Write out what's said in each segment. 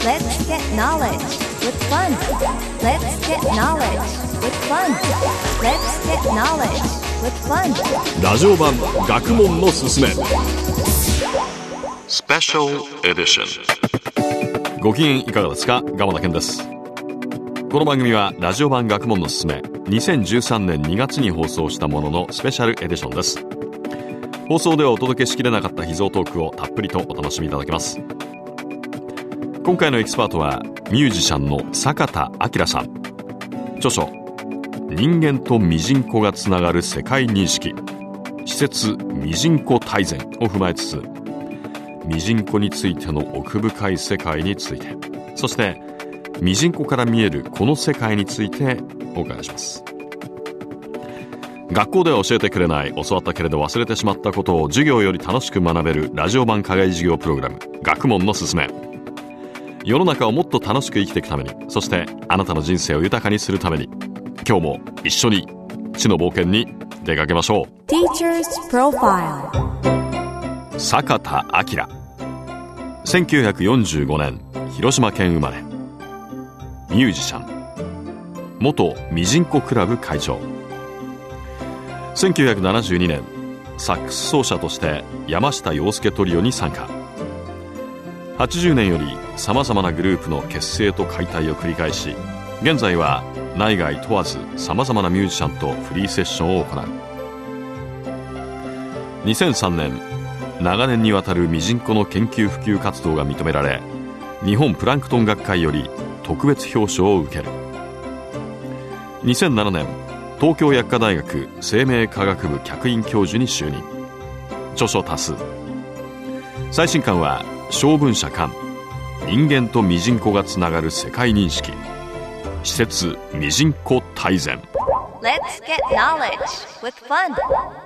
Let's get knowledge with fun. Let's get knowledge with fun. Let's get knowledge with fun. ラジオ版学問のすすめスペシャルエディション。ご機嫌いかがですか？鎌田健です。この番組はラジオ版学問のすすめ2013年2月に放送したもののスペシャルエディションです。放送ではお届けしきれなかった秘蔵トークをたっぷりとお楽しみいただけます。今回のエキスパートはミュージシャンの坂田明さん。著書人間とミジンコがつながる世界認識、施設ミジンコ大全を踏まえつつ、ミジンコについての奥深い世界について、そしてミジンコから見えるこの世界についてお伺いします。学校では教えてくれない、教わったけれど忘れてしまったことを授業より楽しく学べるラジオ版課外授業プログラム、学問のすすめ。世の中をもっと楽しく生きていくために、そしてあなたの人生を豊かにするために、今日も一緒に知の冒険に出かけましょう。 Teacher's Profile。 坂田明、1945年広島県生まれ、ミュージシャン、元ミジンコクラブ会長。1972年サックス奏者として山下洋輔トリオに参加。80年よりさまざまなグループの結成と解体を繰り返し、現在は内外問わずさまざまなミュージシャンとフリーセッションを行う。2003年長年にわたるミジンコの研究普及活動が認められ、日本プランクトン学会より特別表彰を受ける。2007年東京薬科大学生命科学部客員教授に就任。著書多数。最新刊は小文社刊人間とミジンコがつながる世界認識、施設ミジンコ大全。 Let's get knowledge with fun。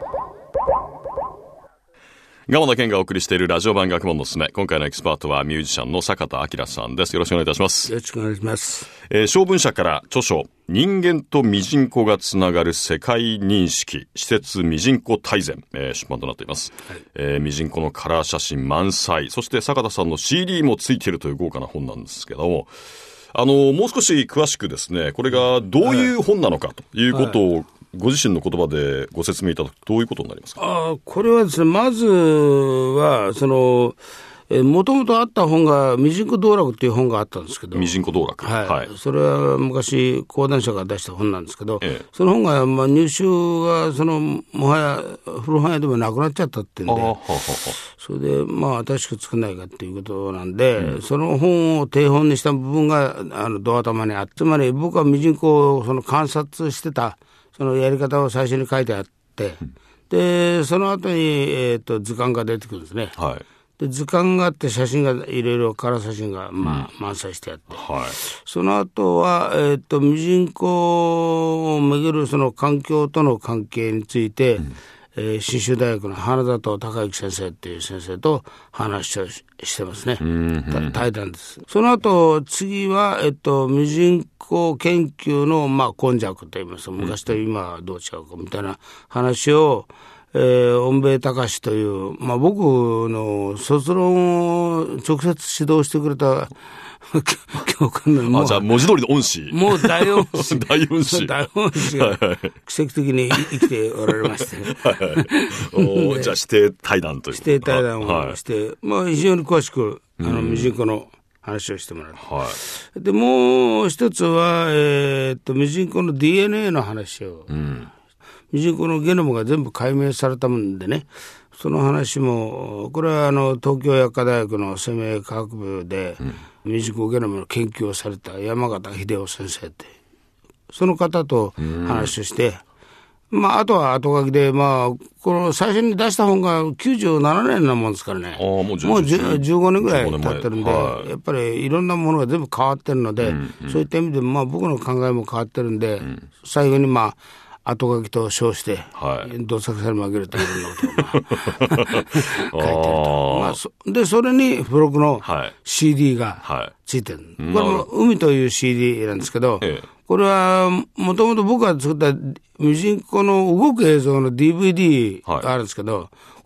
鎌田健がお送りしているラジオ版学問のすすめ。今回のエキスパートはミュージシャンの坂田明さんです。よろしくお願いいたします。 よろしくお願いします。 小文社から著書人間とミジンコがつながる世界認識、施設ミジンコ大全、出版となっています。はい。ミジンコのカラー写真満載、そして坂田さんの CD もついているという豪華な本なんですけども、もう少し詳しくですね、これがどういう本なのかということを、ご自身の言葉でご説明いただくとどういうことになりますか？ これはですね、まずはもともとあった本がミジンコ道楽っていう本があったんですけど、 ミジンコ道楽、 はい、 はい、 それは昔講談社が出した本なんですけど、その本が入手がもはや古本屋でもなくなっちゃったっていうんで、それで新しく作んないかっていうことなんで、その本を定本にした部分がドア頭にあって、つまり僕はミジンコを観察してたそのやり方を最初に書いてあって、でその後に、図鑑が出てくるんですね。はい。で図鑑があって写真がいろいろカラー写真が満載してあって、はい、その後は、ミジンコをめぐるその環境との関係について、信州大学の花里孝之先生っていう先生と話をしてますね。対談です。その後次は、ミジンコ研究の根弱といいます。昔と今はどう違うかみたいな話を音米隆という、僕の卒論を直接指導してくれた教官のじゃあ文字通りの恩師、 もう大恩師大恩師が奇跡的に生きておられましてじゃあ指定対談という指定対談をして、非常に詳しくミジンコの話をしてもらう、でもう一つは、ミジンコの DNA の話を、ミジンコのゲノムが全部解明されたもんでね、その話も、これは東京薬科大学の生命科学部で、ミジンコゲノムの研究をされた山形秀夫先生って、その方と話をして、あとは後書きで、この最初に出した本が97年なもんですからね。もう15年ぐらい経ってるんで、やっぱりいろんなものが全部変わってるので、そういった意味で僕の考えも変わってるんで、最後に後書きと称して、どさくさに紛れていろんなことを書いてると。で、それに付録の CD がついてる。これも海という CD なんですけど、これはもともと僕が作ったミジンコの動く映像の DVD があるんですけど、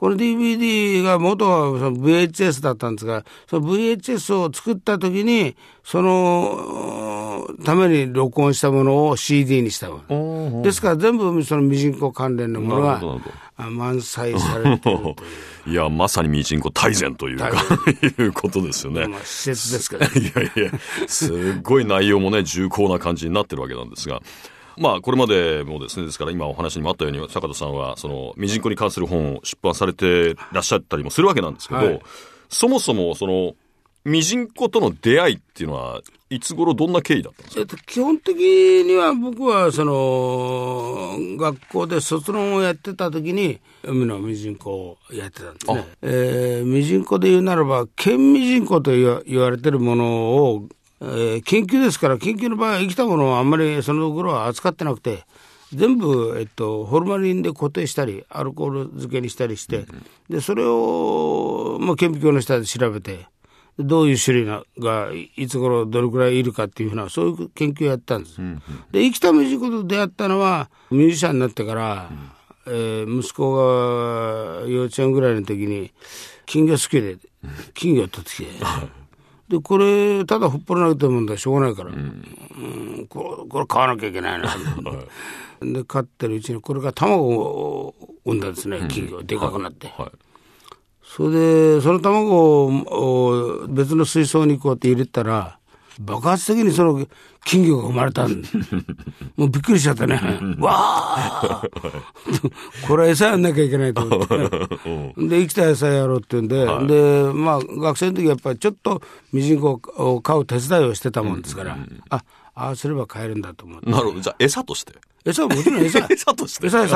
この DVD が元はその VHS だったんですが、その VHS を作った時にそのために録音したものを CD にしたものですから、全部そのミジンコ関連のものが満載されているといういや、まさにミジンコ大全というかいうことですよね。 まあ、施設ですけど、 いやいや、すごい内容もね重厚な感じになってるわけなんですが、まあこれまでもですね、ですから今お話にもあったように坂田さんはそのミジンコに関する本を出版されてらっしゃったりもするわけなんですけど、はい、そもそもそのミジンコとの出会いっていうのはいつ頃どんな経緯だったんですか？ 基本的には僕はその学校で卒論をやってた時に海のミジンコをやってたんですね。ミジンコで言うならば県ミジンコと言われてるものを、研究ですから、研究の場合は生きたものをあんまりその頃は扱ってなくて、全部、ホルマリンで固定したりアルコール漬けにしたりして、でそれを、顕微鏡の下で調べて、どういう種類がいつ頃どれくらいいるかっていうふうな、そういう研究をやったんです。で生きたミジンコと出会ったのはミュージシャンになってから、息子が幼稚園ぐらいの時に金魚好きで金魚を取ってきて、でこれただほっぽらなくてもんだしょうがないから、これ買わなきゃいけないなで飼ってるうちにこれが卵を産んだんですね、金魚でかくなって、それでその卵を別の水槽にこうやって入れたら爆発的にその金魚が生まれたんでもうびっくりしちゃってねわーこれは餌やんなきゃいけないと思ってで生きた餌やろうって言うんで、で学生の時やっぱりちょっとミジンコを飼う手伝いをしてたもんですから、ああすれば飼えるんだと思って。 なるほど。じゃあ餌として餌はもちろん餌餌として餌です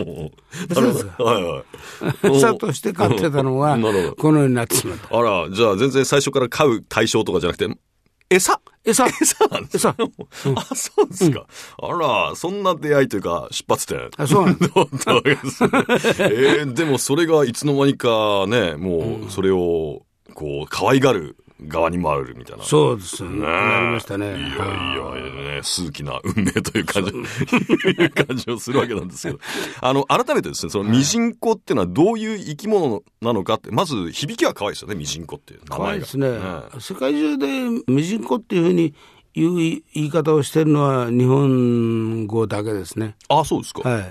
餌として飼ってたのがこのようになってしまった。 あら、じゃあ全然最初から飼う対象とかじゃなくて餌なんですか？あ、そうですか。あら、そんな出会いというか出発点。 あ、そうなんですでもそれがいつの間にかね、もうそれをこう可愛がる側に回るみたいな。 そうですね。なりましたね。 いやね、数奇な運命という感じをするわけなんですけど、改めてですね、そのミジンコっていうのはどういう生き物なのかって、まず響きは可愛いですよね、ミジンコっていう名前が。 可愛いですね。世界中でミジンコっていうふうにいう言い方をしてるのは日本語だけですね。 あ、そうですか。 はい。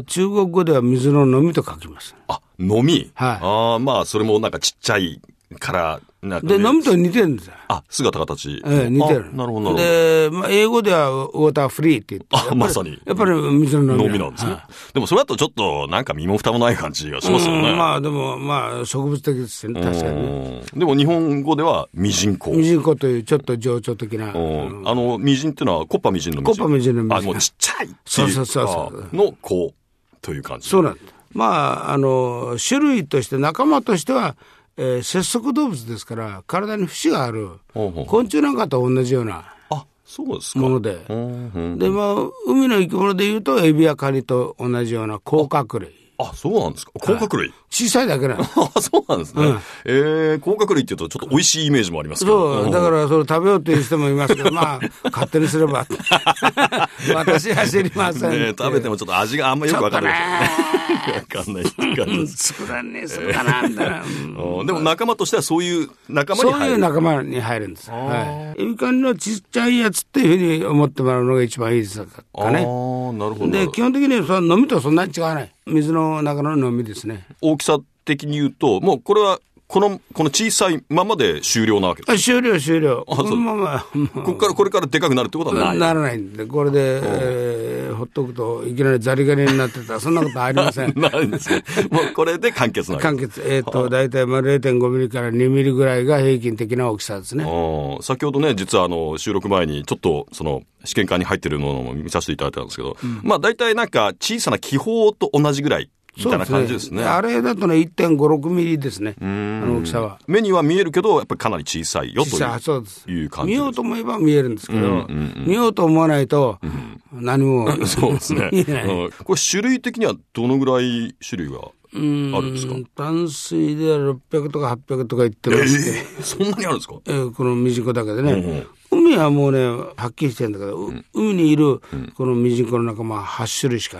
中国語では水の飲みと書きます。 あ、飲み。 はい。 まあそれもなんかちっちゃいからなんか、ね、 で飲みと似てるんですよ。 あ、姿形。 似てる。 なるほど。 で、英語ではウォーターフリーって言って。 まさに。 やっぱり水の飲みなんですね。でもそれだとちょっとなんか身も蓋もない感じがしますよね。 でも植物的ですよね、確かにね。 でも日本語ではミジンコ。 ミジンコというちょっと情緒的な。 ミジンっていうのはコッパミジンのミジン。 コッパミジンのミジン。 もうちっちゃい。 そうの子という感じ。 そうなんだ。種類として仲間としては、節足動物ですから体に節がある昆虫なんかと同じようなもので、で海の生き物でいうとエビやカニと同じような甲殻類。 あ、そうなんですか。甲殻類。 小さいだけなんです。 あ、そうなんですね。甲殻類って言うとちょっと美味しいイメージもありますけど。 そう、だからそれ食べようっていう人もいますけど、勝手にすれば。私は知りません。 ね、食べてもちょっと味があんまよくわかんない。わかんないって感じです。 作らねえそうかなみたいな。 でも仲間としてはそういう仲間に入る。 そういう仲間に入るんです。エビカニのちっちゃいやつっていうふうに思ってもらうのが一番いいですかね。 なるほど。 で、基本的には飲みとそんなに違わない。水の中の飲みですね。 大きさ的に言うと、もうこれはこの小さいままで終了なわけですか？終了。これからでかくなるってことはない？ ならないんで、これで、ほっとくといきなりザリガニになってたらそんなことありません。 ないんですね。もうこれで完結なわけ。 完結。だいたい0.5 ミリから2ミリぐらいが平均的な大きさですね。 先ほどね、実は収録前にちょっとその試験管に入ってるのも見させていただいたんですけど、だいたいなんか小さな気泡と同じぐらいみたいな感じですね。あれだとね 1.56 ミリですね。大きさは目には見えるけどやっぱりかなり小さいよという感じです。 見ようと思えば見えるんですけど、見ようと思わないと何もそうですね。これ種類的にはどのぐらい種類があるんですか？ 淡水では600とか800とか言ってますけど、 そんなにあるんですか？ このミジンコだけでね。海はもうねはっきりしてるんだけど、海にいるこのミジンコの仲間は8種類しかいない。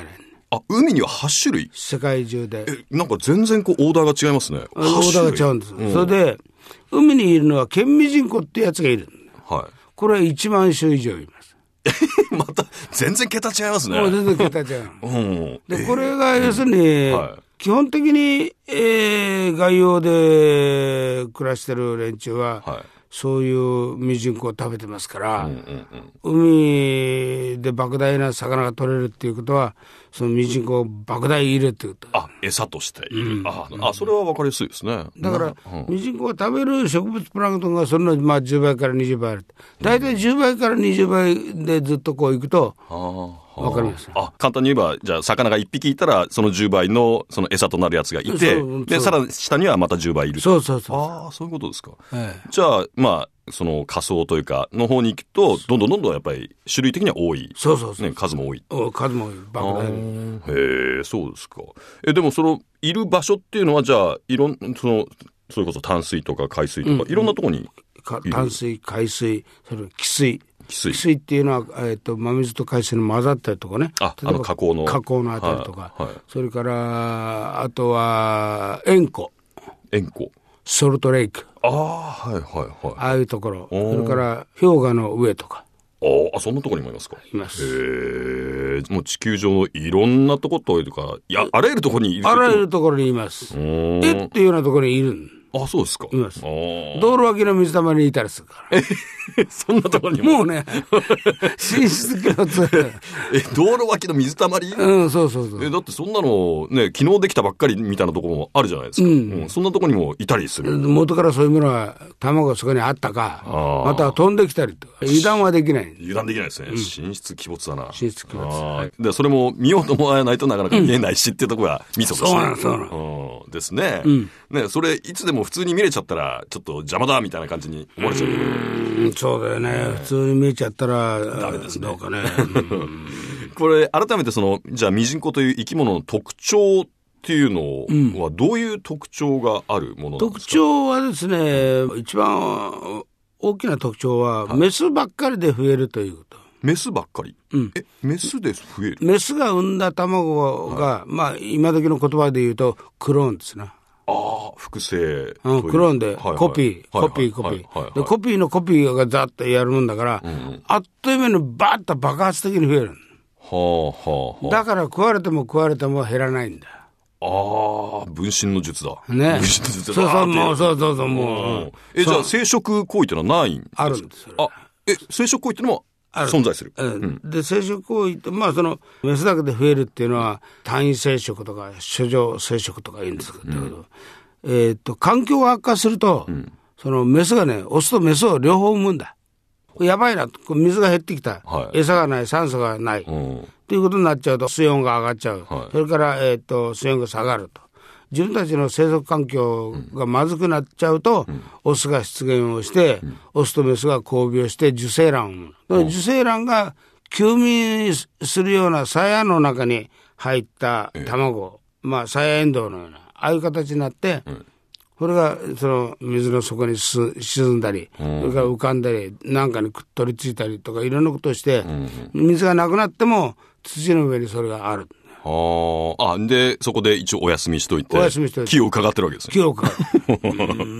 あ、海には8種類。 世界中で。 なんか全然こうオーダーが違いますね。 オーダーが違うんです。それで、海にいるのはケンミジンコってやつがいる。 はい。 これは1万種以上います。 また、全然桁違いますね。 もう全然桁違う。で、これが要するに、基本的に、外洋で暮らしてる連中は、そういうミジンコを食べてますから、海で莫大な魚が取れるっていうことは、そのミジンコを莫大入れるっていうこと。 あ、餌としている。それは分かりやすいですね。 だから、ミジンコが食べる植物プランクトンがその10倍から20倍ある。大体10倍から20倍でずっとこういくと、わかります。 簡単に言えば、じゃあ魚が1匹いたら、その10倍のその餌となるやつがいて、で、さらに下にはまた10倍いる。 そう。 そういうことですか。じゃあ、その仮想というか、の方に行くと、どんどんやっぱり種類的には多い。ね、数も多い。 数も多い。莫大に。 へえ、そうですか。でもその、いる場所っていうのは、じゃあ、それこそ淡水とか海水とか、いろんなところに。 淡水、海水、それ汽水。汽水っていうのは、真水と海水の混ざったりとかね。 河口のあたりとか。それから、あとは、塩湖。ソルトレイク。ああいうところ。それから、氷河の上とか。 そんなところにもいますか。 います。 もう地球上のいろんなところというか、あらゆるところにいる。 あらゆるところにいます。っていうようなところにいる。 そうですか。 います。道路脇の水たまりにいたりするから。 そんなところにも。 もうね、寝室共通。 道路脇の水たまり？ そう。 だってそんなのね、昨日できたばっかりみたいなところもあるじゃないですか。そんなところにもいたりする。 元からそういうものは、卵がそこにあったか、または飛んできたりとか、油断はできない。 油断できないですね。神出鬼没だな。 神出鬼没。 で、それも見ようと思わないとなかなか見えないしっていうところがミソとして。 そうなの。 ですね。ね、それいつでも普通に見れちゃったらちょっと邪魔だみたいな感じに思われちゃう。 そうだよね。普通に見えちゃったらダメですね。どうかね。 これ改めてじゃあミジンコという生き物の特徴っていうのはどういう特徴があるものなんですか？特徴はですね、一番大きな特徴はメスばっかりで増えるということ。 メスばっかり？メスで増える？ メスが産んだ卵が、今時の言葉で言うとクローンですね。 複製。 クローンで、コピー。で、コピーのコピーがざっとやるもんだから、あっという間にバーッと爆発的に増える。だから食われても減らないんだ。 分身の術だ。 ね。 分身の術だ。 そう、もう。じゃあ生殖行為ってのはないんですか？ あるんです。 生殖行為ってのも存在する。 で、生殖行為って、メスだけで増えるっていうのは、単位生殖とか、処女生殖とか言うんですけど、環境が悪化すると、そのメスがね、オスとメスを両方産むんだ。やばいな、水が減ってきた。餌がない、酸素がない。っていうことになっちゃうと、水温が上がっちゃう。それから、水温が下がると。自分たちの生息環境がまずくなっちゃうと、オスが出現をして、オスとメスが交尾して受精卵を産む。受精卵が休眠するような鞘の中に入った卵、鞘エンドウのような、ああいう形になって、これがその水の底に沈んだり、それから浮かんだり、なんかに取り付いたりとかいろんなことをして、水がなくなっても土の上にそれがある。 で、そこで一応お休みしといて、気を伺ってるわけですね。 気を伺って。 で、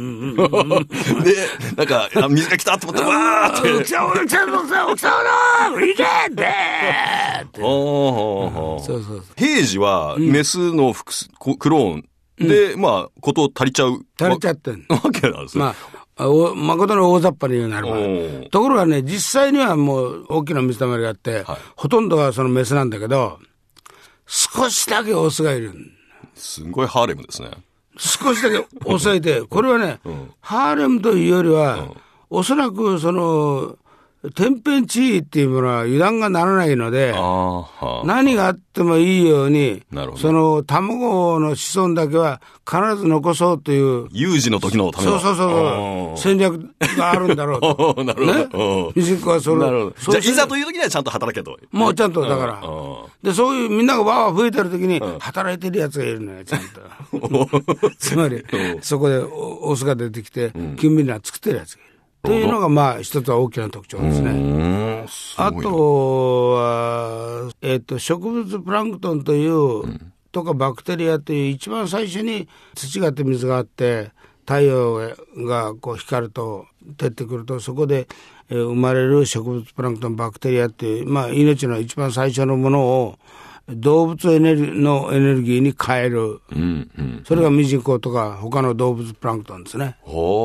なんか、水が来たと思って、わーって。 起きた行けって平時は、メスのクローンで、こと足りちゃってんわけなんですね。 誠の大雑把に言うならば。ところがね、実際にはもう大きな水たまりがあって、ほとんどがそのメスなんだけど、少しだけオスがいる。 すごいハーレムですね。 少しだけオスがいて、これはね、ハーレムというよりは、おそらくその、天変地異っていうものは油断がならないので、何があってもいいように、その卵の子孫だけは必ず残そうという。 有事の時のための。 そう。戦略があるんだろうと。 なるほど。 ミジンコはそれ。 じゃあ、いざという時にはちゃんと働けと。 もうちゃんと、だから。で、そういうみんながわー増えてる時に、働いてるやつがいるのよ、ちゃんと。つまり、そこでオスが出てきて、キンビナ作ってるやつがいる。 というのがまあ一つは大きな特徴ですね。あとは、植物プランクトンという、とかバクテリアという一番最初に土があって水があって太陽がこう光ると照ってくるとそこで生まれる植物プランクトンバクテリアっていう、まあ、命の一番最初のものを動物のエネルギーに変える、それがミジンコとか他の動物プランクトンですね。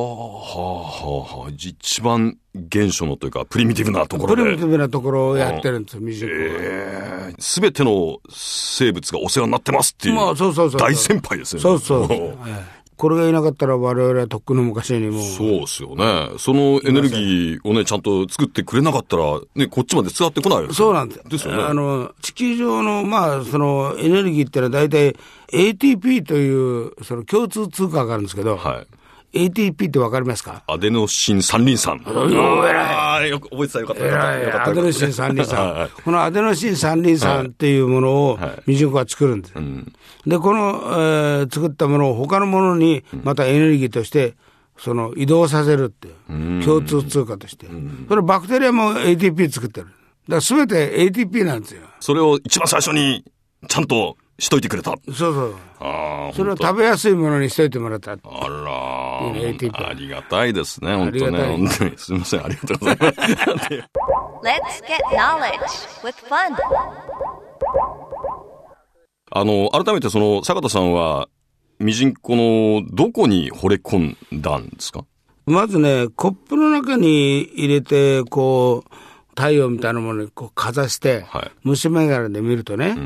一番原初のというかプリミティブなところでプリミティブなところをやってるんですよ、ミジンコは。 全ての生物がお世話になってますっていう、まあ、そう大先輩ですよね。 そうそうこれがいなかったら我々はとっくの昔にもう。 そうですよね。そのエネルギーをね、ちゃんと作ってくれなかったら、ね、こっちまで伝わってこないよね。 そうなんです。 ですよね。 地球上の、まあ、そのエネルギーってのは大体 ATP という、その共通通貨があるんですけど、はい。ATP ってわかりますか？ アデノシン三リン酸。 偉い。 よく覚えてたよかった。 偉い。アデノシン三リン酸。このアデノシン三リン酸っていうものをミジンコは作るんです。で、この、作ったものを他のものにまたエネルギーとして、その移動させるっていう。共通通貨として。それバクテリアも ATP 作ってる。だから全て ATP なんですよ。 それを一番最初にちゃんとしといてくれた。 そうそう。それを食べやすいものにしといてもらった。 ありがたいですね、本当ね。本当にすみません、ありがとうございます。 Let's get knowledge with fun. 改めてその坂田さんはミジンコのどこに惚れ込んだんですか？ まずね、コップの中に入れてこう太陽みたいなものにこうかざして、はい、虫眼鏡で見るとね、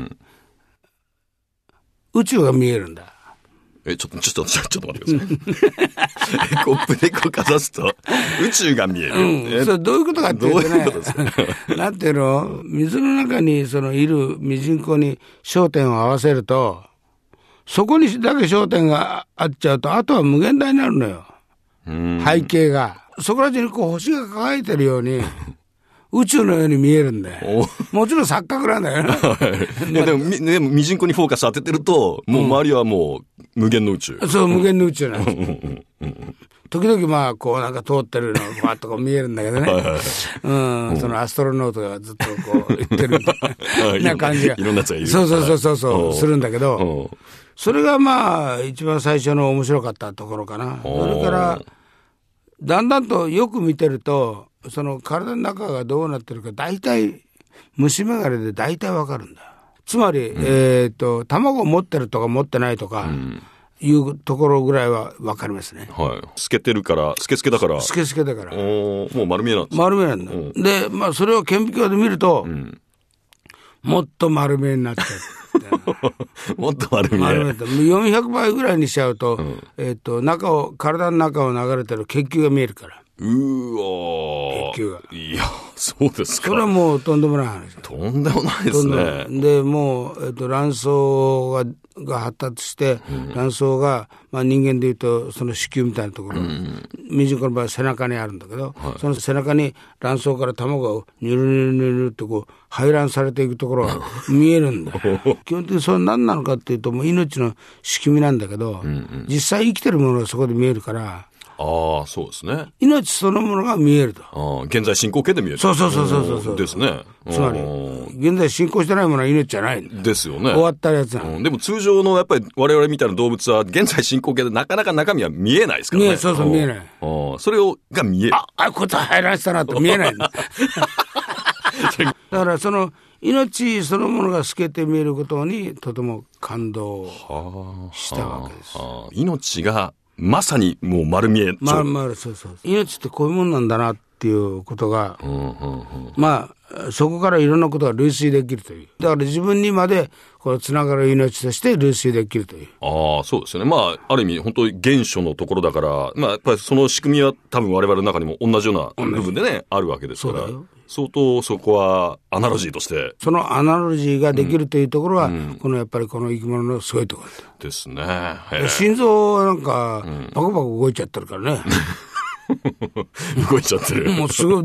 宇宙が見えるんだ。 ちょっと待ってください。コップでこうかざすと宇宙が見える。 それどういうことかっていうとね、なんていうの、水の中にそのいるミジンコに焦点を合わせると、そこにだけ焦点が合っちゃうと、あとは無限大になるのよ。背景が。そこら中にこう星が輝いてるように、宇宙のように見えるんだよ。もちろん錯覚なんだよね。 でもミジンコにフォーカス当ててると、もう周りはもう無限の宇宙。 そう、無限の宇宙なんですよ。時々まあ、こうなんか通ってるのがバーッとこう見えるんだけどね。そのアストロノートがずっとこう言ってるな感じが。 いろんなやつがいる。 そう、するんだけど、それがまあ、一番最初の面白かったところかな。それから、だんだんとよく見てると、その体の中がどうなってるか大体虫眼鏡で大体わかるんだよ。つまり、卵を持ってるとか持ってないとかいうところぐらいはわかりますね。 はい。透けてるからスケスケだから。 スケスケだから。 もう丸見えなんです。 丸見えなんだ。で、まあそれを顕微鏡で見ると、もっと丸見えになっちゃう。 もっと丸見え。 400倍ぐらいにしちゃうと、体の中を流れてる血球が見えるから。 うわ血球が。 いや、そうですか。 それはもうとんでもない話。 とんでもないですね。 で、もう、卵巣が発達して、卵巣が、まあ人間でいうと、その子宮みたいなところ、ミジンコの場合は背中にあるんだけど、その背中に卵巣から卵がニュルニュルニュルってこう、排卵されていくところが見えるんだよ。基本的にそれは何なのかっていうと、もう命の仕組みなんだけど、実際生きてるものがそこで見えるから、 ああ、そうですね。 命そのものが見えると。 現在進行形で見える。 そう。 ですね。 つまり、現在進行してないものは命じゃないんだ。 ですよね。 終わったやつなでも通常のやっぱり我々みたいな動物は現在進行形でなかなか中身は見えないですからね。 そう、見えない。 それが見える。 こいつは入らせたなと見えないんだ。だからその、命そのものが透けて見えることにとても感動したわけです。 命がまさにもう丸見え。 そう。命ってこういうもんなんだなっていうことが、まあ、そこからいろんなことが類推できるという。だから自分にまでこうつながる命として類推できるという。 そうですよね。まあ、ある意味本当に原初のところだから、まあ、やっぱりその仕組みは多分我々の中にも同じような部分でね、あるわけですから。相当そこはアナロジーとして。 そのアナロジーができるというところは、やっぱりこの生き物のすごいところですね。 心臓なんか、バコバコ動いちゃってるからね。 動いちゃってる。 もうすごい。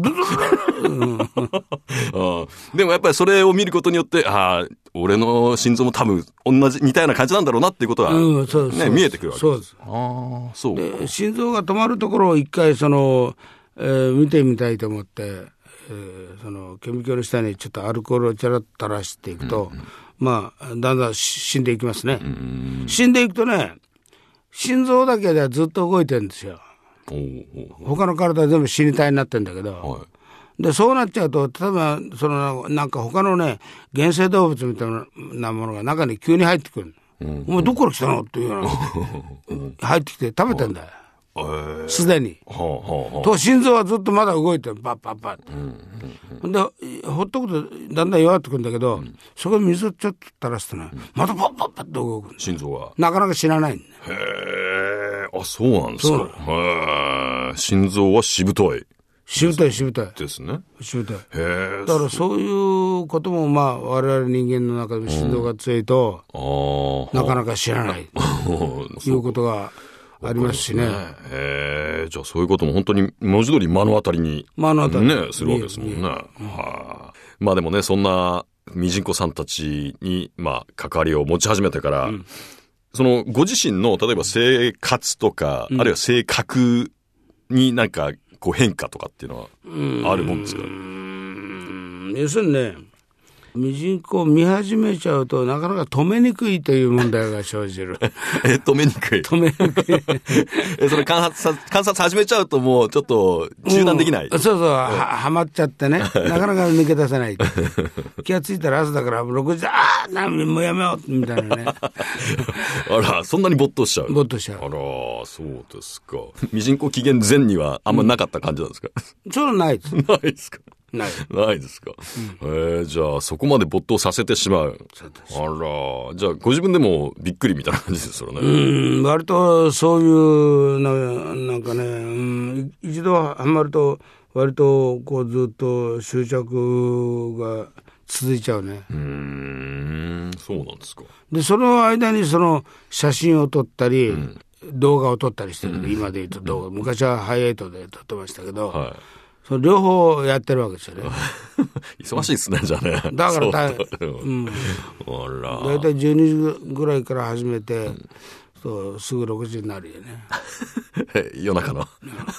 でもやっぱりそれを見ることによって、俺の心臓も多分似たような感じなんだろうなっていうことが、見えてくるわけです。 そうです。 そう。 で、心臓が止まるところを一回見てみたいと思って、その顕微鏡の下にちょっとアルコールをちゃらっと垂らしていくと、まあだんだん死んでいきますね。死んでいくとね、心臓だけではずっと動いてるんですよ。他の体は全部死に体になってるんだけど、でそうなっちゃうと、例えばそのなんか他のね原生動物みたいなものが中に急に入ってくる。お前どこから来たのっていうような入ってきて食べてんだよ。すでに。と心臓はずっとまだ動いてる。パッパッパッと。でほっとくとだんだん弱ってくるんだけど、そこに水をちょっと垂らすとね、またパッパッパッと動く。 心臓はなかなか死なないんだ。 へー、あ、そうなんですか。へー、心臓はしぶとい。 しぶといしぶといですね。 しぶとい。 へー。 だからそういうこともまあ我々人間の中で心臓が強いと、なかなか知らないということがありますしね。 じゃあそういうことも本当に文字通り目の当たりに、ね、するわけですもんね。まあでもね、そんなミジンコさんたちにまあ関わりを持ち始めてから、そのご自身の例えば生活とか、あるいは性格になんかこう変化とかっていうのはあるもんですか？ 要するにね、ミジンコを見始めちゃうとなかなか止めにくいという問題が生じる。 止めにくい。 止めにくい。 それ観察始めちゃうともうちょっと中断できない。 そうそう、はまっちゃってね、なかなか抜け出せない。気がついたら朝だから6時、もうやめようみたいなね。 あら、そんなに没頭しちゃう。 没頭しちゃう。 あら、そうですか。ミジンコ紀元前にはあんまなかった感じなんですか？ そうないです。 ないですか？ ないですか。じゃあそこまで没頭させてしまう。あら、じゃあご自分でもびっくりみたいな感じですよね。 割とそういうなんかね、一度ハマると割とこうずっと執着が続いちゃうね。 そうなんですか。 でその間にその写真を撮ったり、動画を撮ったりしてるんで、今で言うと動画、昔はハイエイトで撮ってましたけど、その両方やってるわけですよね。 忙しいですね、じゃあね。 だから大体12時ぐらいから始めて、そうすぐ6時になるよね。 夜中の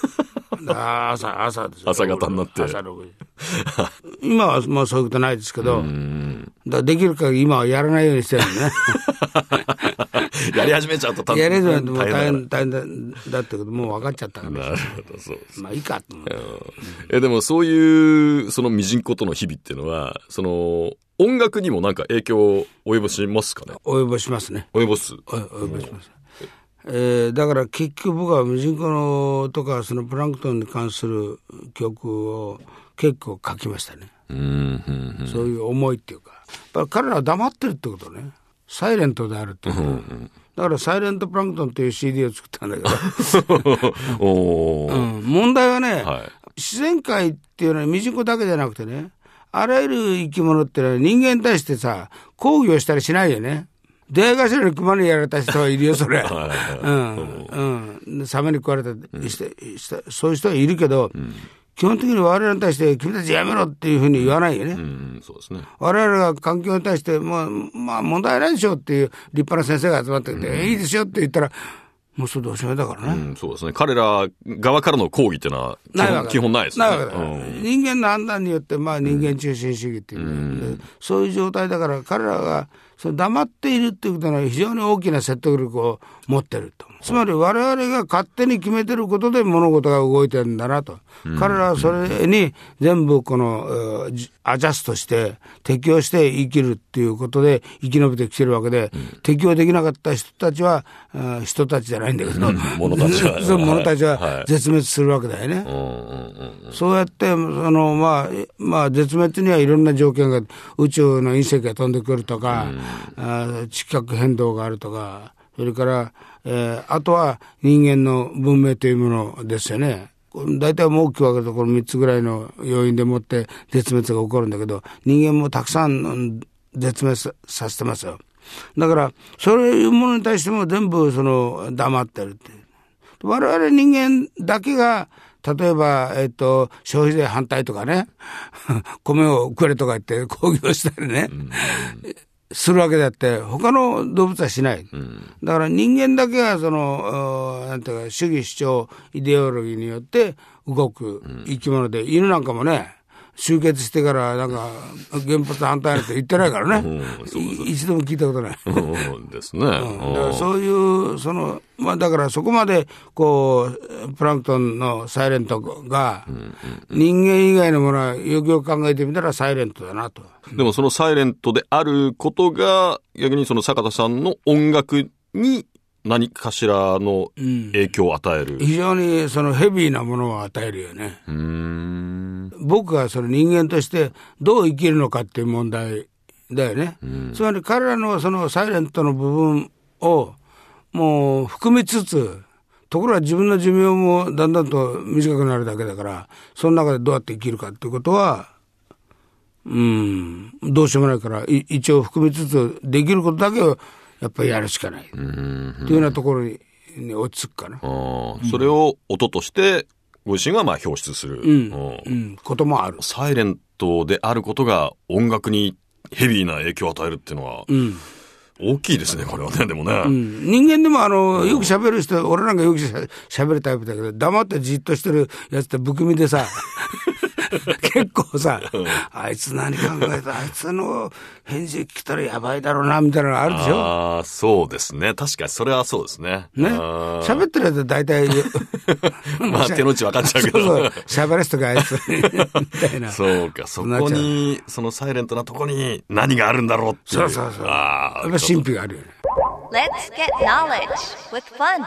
朝ですよ。 朝方になって朝6時。今はまあそういうことないですけど、できる限り今はやらないようにしてるのね。 やり始めちゃうと大変。やり始めても大変だってこともう分かっちゃったから。 なるほど、そうです。 まあいいかと思う。 でもそういうそのミジンコとの日々っていうのは、その音楽にもなんか影響を及ぼしますかね？ 及ぼしますね。 及ぼす。 及ぼします。だから結局僕はミジンコのとかそのプランクトンに関する曲を結構書きましたね。そういう思いっていうか、やっぱり彼らは黙ってるってことね。サイレントであるっていうか、だからサイレントプランクトンっていう CD を作ったんだけど、問題はね、自然界っていうのはミジンコだけじゃなくてね、あらゆる生き物ってのは人間に対してさ、抗議をしたりしないよね。出会い頭に熊にやられた人はいるよ、それ。サメに食われた、そういう人はいるけど、基本的に我々に対して君たちやめろっていうふうに言わないよね。 そうですね。 我々が環境に対してまあ問題ないでしょっていう立派な先生が集まってきて、いいですよって言ったら、もうそれでおしまいだからね。 そうですね。彼ら側からの抗議っていうのは基本ないですね。 ないわけだ。人間の判断によってまあ人間中心主義っていう、そういう状態だから彼らがその黙っているっていうことは非常に大きな説得力を持ってると。つまり我々が勝手に決めてることで物事が動いてるんだなと。彼らはそれに全部このアジャストして適応して生きるっていうことで生き延びてきてるわけで、適応できなかった人たちは人たちじゃないんだけど、 物たちはその物たちは絶滅するわけだよね。そうやってまあ絶滅にはいろんな条件が、宇宙の隕石が飛んでくるとか、地殻変動があるとか、それからあとは人間の文明というものですよね。大体もう大きく分けるところ3つぐらいの要因でもって絶滅が起こるんだけど、人間もたくさん絶滅させてますよ。だからそういうものに対しても全部その黙ってるっていう。我々人間だけが例えば、消費税反対とかね米をくれとか言って抗議をしたりね、 するわけだって他の動物はしない、だから人間だけがそのなんていうか主義主張イデオロギーによって動く生き物で、犬なんかもね集結してからなんか原発反対なんて言ってないからね、一度も聞いたことないですね、 だからそういうその、だからそこまでこうプランクトンのサイレントが、人間以外のものはよくよく考えてみたらサイレントだなと。 でもそのサイレントであることが逆にその坂田さんの音楽に何かしらの影響を与える、 非常にそのヘビーなものを与えるよね。僕がその人間としてどう生きるのかっていう問題だよね。つまり彼らのそのサイレントの部分をもう含みつつ、ところが自分の寿命もだんだんと短くなるだけだから、その中でどうやって生きるかっていうことはどうしようもないから、一応含みつつできることだけをやっぱりやるしかないっていうようなところに落ち着くかな。 それを音としてご自身はまあ表出する、 こともある。 サイレントであることが音楽にヘビーな影響を与えるっていうのは、大きいですねこれはね。でもね、 人間でもよく喋る人、俺なんかよく喋るタイプだけど、黙ってじっとしてるやつって不気味でさ結構さ、あいつ何考えた、あいつの返事来たらやばいだろうなみたいなのあるでしょ。 そうですね、確かにそれはそうですね。 喋ってるやつは大体手の内分かっちゃうけど、 喋らせとかあいつみたいな。 そうか、そこにそのサイレントなとこに何があるんだろうっていう。 そうやっぱ神秘があるよね。 Let's get knowledge with fun.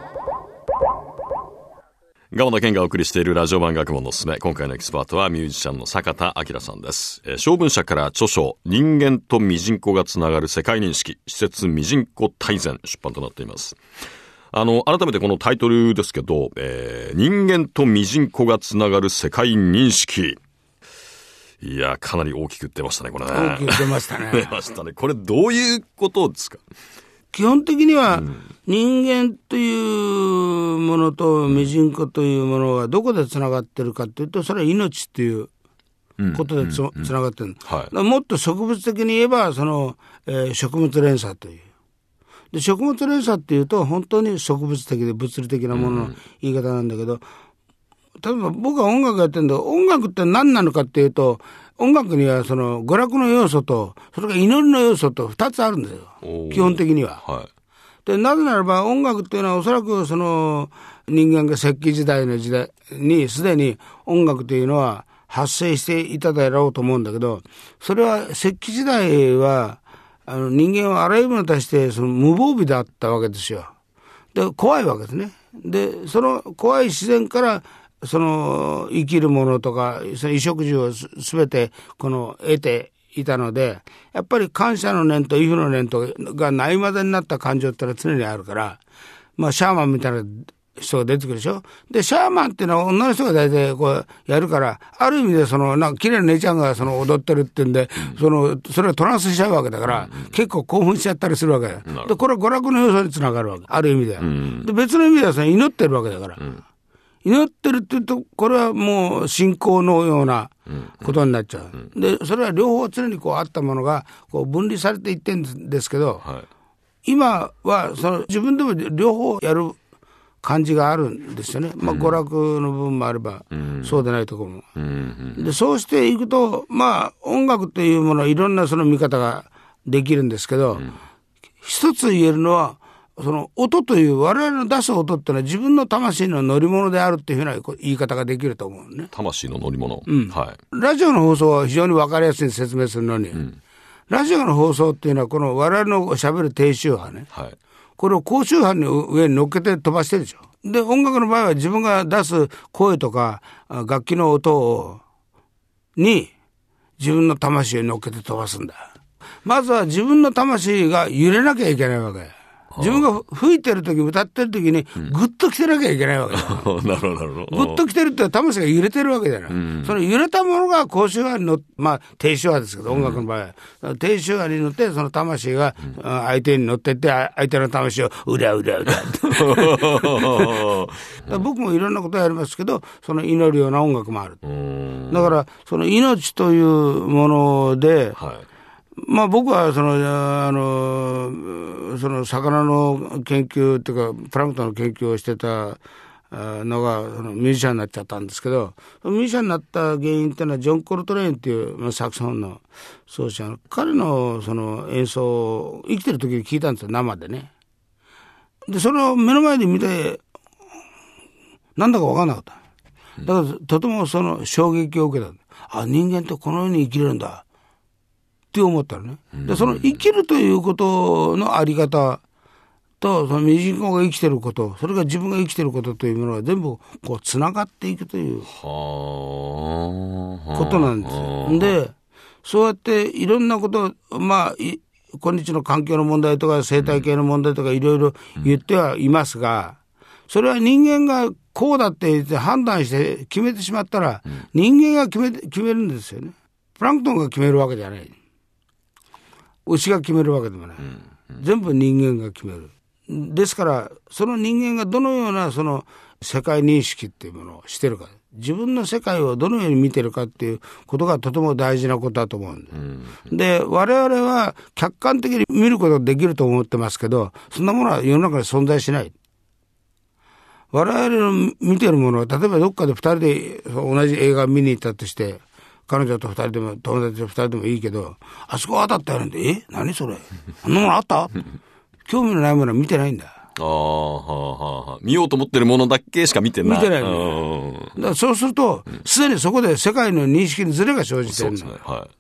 ガモ田健がお送りしているラジオ版学問のすすめ。今回のエキスパートはミュージシャンの坂田明さんです。小文社から著書人間とミジンコがつながる世界認識、施設ミジンコ大全出版となっています。改めてこのタイトルですけど、人間とミジンコがつながる世界認識。いや、かなり大きく出ましたねこれね。 大きく出ましたね。 出ましたね。これどういうことですか。 基本的には人間というものとミジンコというものがどこでつながってるかというと、それは命っていうことでつながってる、もっと植物的に言えばその、食物連鎖というで、食物連鎖っていうと本当に植物的で物理的なものの言い方なんだけど、例えば僕は音楽やってるんだけど、音楽って何なのかっていうと、音楽にはその娯楽の要素とそれから祈りの要素と2つあるんですよ基本的には、でなぜならば音楽っていうのはおそらくその人間が石器時代の時代にすでに音楽というのは発生していただろうと思うんだけど、それは石器時代は人間はあらゆるものに対してその無防備だったわけですよ。で怖いわけですね。でその怖い自然からその生きるものとかその衣食住をすべて得ていたので、やっぱり感謝の念と畏怖の念とがないまぜになった感情ってのは常にあるから、シャーマンみたいな人が出てくるでしょ。でシャーマンっていうのは女の人が大体こうやるから、ある意味でそのなんか綺麗な姉ちゃんがその踊ってるってんで、それをトランスしちゃうわけだから、結構興奮しちゃったりするわけだ。でこれは娯楽の要素につながるわけ、ある意味では。で別の意味ではその祈ってるわけだから、祈ってるって言うとこれはもう信仰のようなことになっちゃう、でそれは両方常にこうあったものがこう分離されていってるんですけど、今はその自分でも両方やる感じがあるんですよね。娯楽の部分もあれば、そうでないところも、でそうしていくと音楽というものはいろんなその見方ができるんですけど、一つ言えるのはその音という我々の出す音ってのは自分の魂の乗り物であるっていうふうな言い方ができると思うね。 魂の乗り物、 ラジオの放送は非常に分かりやすい説明するのに、ラジオの放送っていうのはこの我々の喋る低周波ね、これを高周波の上に乗っけて飛ばしてるでしょ。で音楽の場合は自分が出す声とか楽器の音に自分の魂を乗っけて飛ばすんだ。まずは自分の魂が揺れなきゃいけないわけ。自分が吹いてる時歌ってる時にグッと来てなきゃいけないわけだ、 なるほどなるほど。 グッと来てるって魂が揺れてるわけじゃない、その揺れたものが高周波に乗って、低周波ですけど音楽の場合は、低周波に乗ってその魂が相手に乗ってって相手の魂をうらうらうら僕もいろんなことやりますけど、その祈るような音楽もある。だからその命というもので、 まあ僕はその魚の研究っていうかプランクトンの研究をしてたのがミュージシャンになっちゃったんですけど、ミュージシャンになった原因っていうのはジョン・コルトレーンっていうサクソフォンの奏者、彼のその演奏を生きてる時に聞いたんですよ、生でね。でそれを目の前で見てなんだか分かんなかった。だからとてもその衝撃を受けた。あ、人間ってこのように生きれるんだって思ったのね。でその生きるということのあり方とそのミジンコが生きてること、それが自分が生きてることというものが全部こうつながっていくということなんですよ。でそうやっていろんなことをまあ今日の環境の問題とか生態系の問題とかいろいろ言ってはいますが、それは人間がこうだって言って判断して決めてしまったら人間が決めるんですよね。プランクトンが決めるわけじゃない。牛が決めるわけでもない。全部人間が決める。ですからその人間がどのようなその世界認識っていうものをしてるか、自分の世界をどのように見てるかっていうことがとても大事なことだと思うんで、我々は客観的に見ることができると思ってますけど、そんなものは世の中に存在しない。我々の見てるものは、例えばどっかで二人で同じ映画見に行ったとして、彼女と二人でも友達と二人でもいいけど、あそこ当たったよなんて、何それ、あんなものあった興味のないものは見てないんだ。 見ようと思ってるものだけしか見てない。 見てないんだ。だからそうすると、すでにそこで世界の認識にズレが生じてるんだ。そうですね。はい。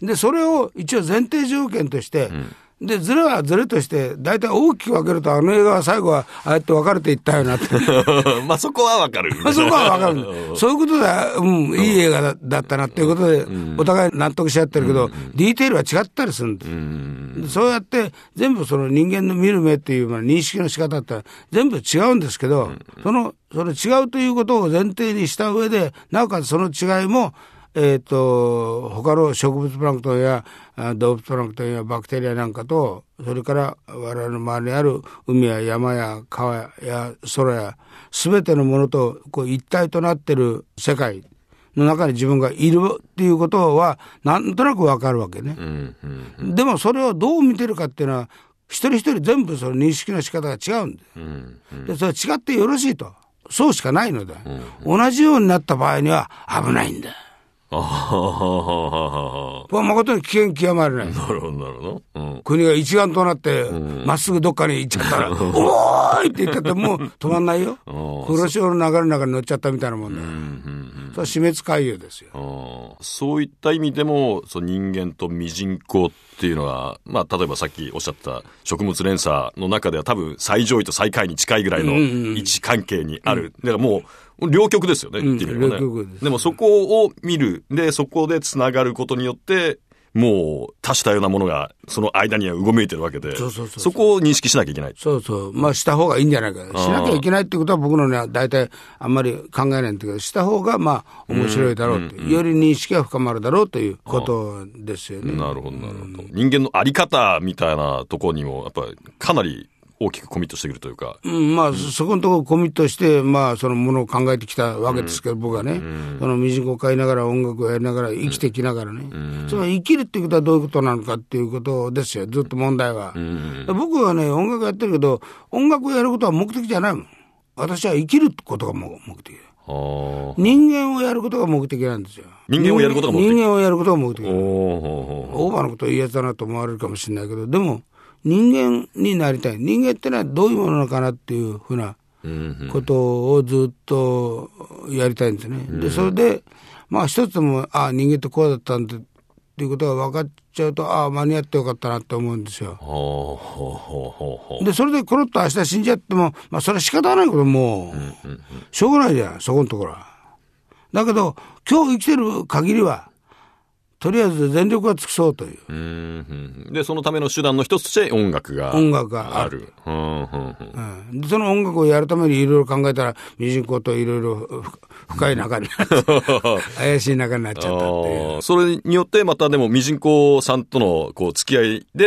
で、それを一応前提条件として、で、ズレはズレとして、だいたい大きく分けると、あの映画は最後は、ああやって分かれていったよなって。 まあそこは分かる。 まあそこは分かる。そういうことで、いい映画だったなっていうことで、お互い納得し合ってるけど、ディテールは違ったりするんです。そうやって、全部その人間の見る目っていう認識の仕方って全部違うんですけど、その違うということを前提にした上で、なおかつその違いも、他の植物プランクトンや動物プランクトンやバクテリアなんかと、それから我々の周りにある海や山や川や空や全てのものとこう一体となっている世界の中に自分がいるっていうことはなんとなくわかるわけね。でもそれをどう見てるかっていうのは一人一人全部その認識の仕方が違うんで、それ違ってよろしいと、そうしかないので、同じようになった場合には危ないんだ。誠に危険極まりない。 なるほどなるほど。 国が一丸となってまっすぐどっかに行っちゃったら、おーいって言ったってもう止まんないよ。黒潮の流れの中に乗っちゃったみたいなもんだよ。それは死滅回遊ですよ。 そういった意味でも、その人間とミジンコっていうのは、まあ例えばさっきおっしゃった食物連鎖の中では多分最上位と最下位に近いぐらいの位置関係にある。だからもう両極ですよね、っていうのはね。でもそこを見る。で、そこでつながることによって、もう多種多様なものがその間にはうごめいてるわけで、そこを認識しなきゃいけない。 そうそう。まあした方がいいんじゃないか。しなきゃいけないってことは僕のね、大体あんまり考えないんだけど、した方がまあ面白いだろうと。より認識が深まるだろうということですよね。 なるほど、なるほど。人間のあり方みたいなところにも、やっぱりかなり大きくコミットしてくるというか。 まあ、そこのところコミットして、まあ、そのものを考えてきたわけですけど、僕はね、そのミジンコを飼いながら音楽をやりながら生きてきながらね、その生きるっていうことはどういうことなのかっていうことですよ、ずっと問題は。僕はね、音楽やってるけど、音楽をやることは目的じゃないもん。私は生きることが目的。人間をやることが目的なんですよ。 人間をやることが目的。 人間をやることが目的。オーバーのことを言うやつだなと思われるかもしれないけど、でも、人間になりたい。人間ってのはどういうものなのかなっていうふうなことをずっとやりたいんですね。で、それで、まあ一つでも、人間ってこうだったんだっていうことが分かっちゃうと、間に合ってよかったなって思うんですよ。で、それでコロッと明日死んじゃっても、まあそれは仕方ないこともう、しょうがないじゃん、そこのところは。だけど、今日生きてる限りは、とりあえず全力は尽くそうという。 で、そのための手段の一つとして音楽がある。 でその音楽をやるためにいろいろ考えたら、ミジンコといろいろ深い仲になっちゃった。怪しい仲になっちゃったっていう。 それによってまたでもミジンコさんとのこう付き合いで、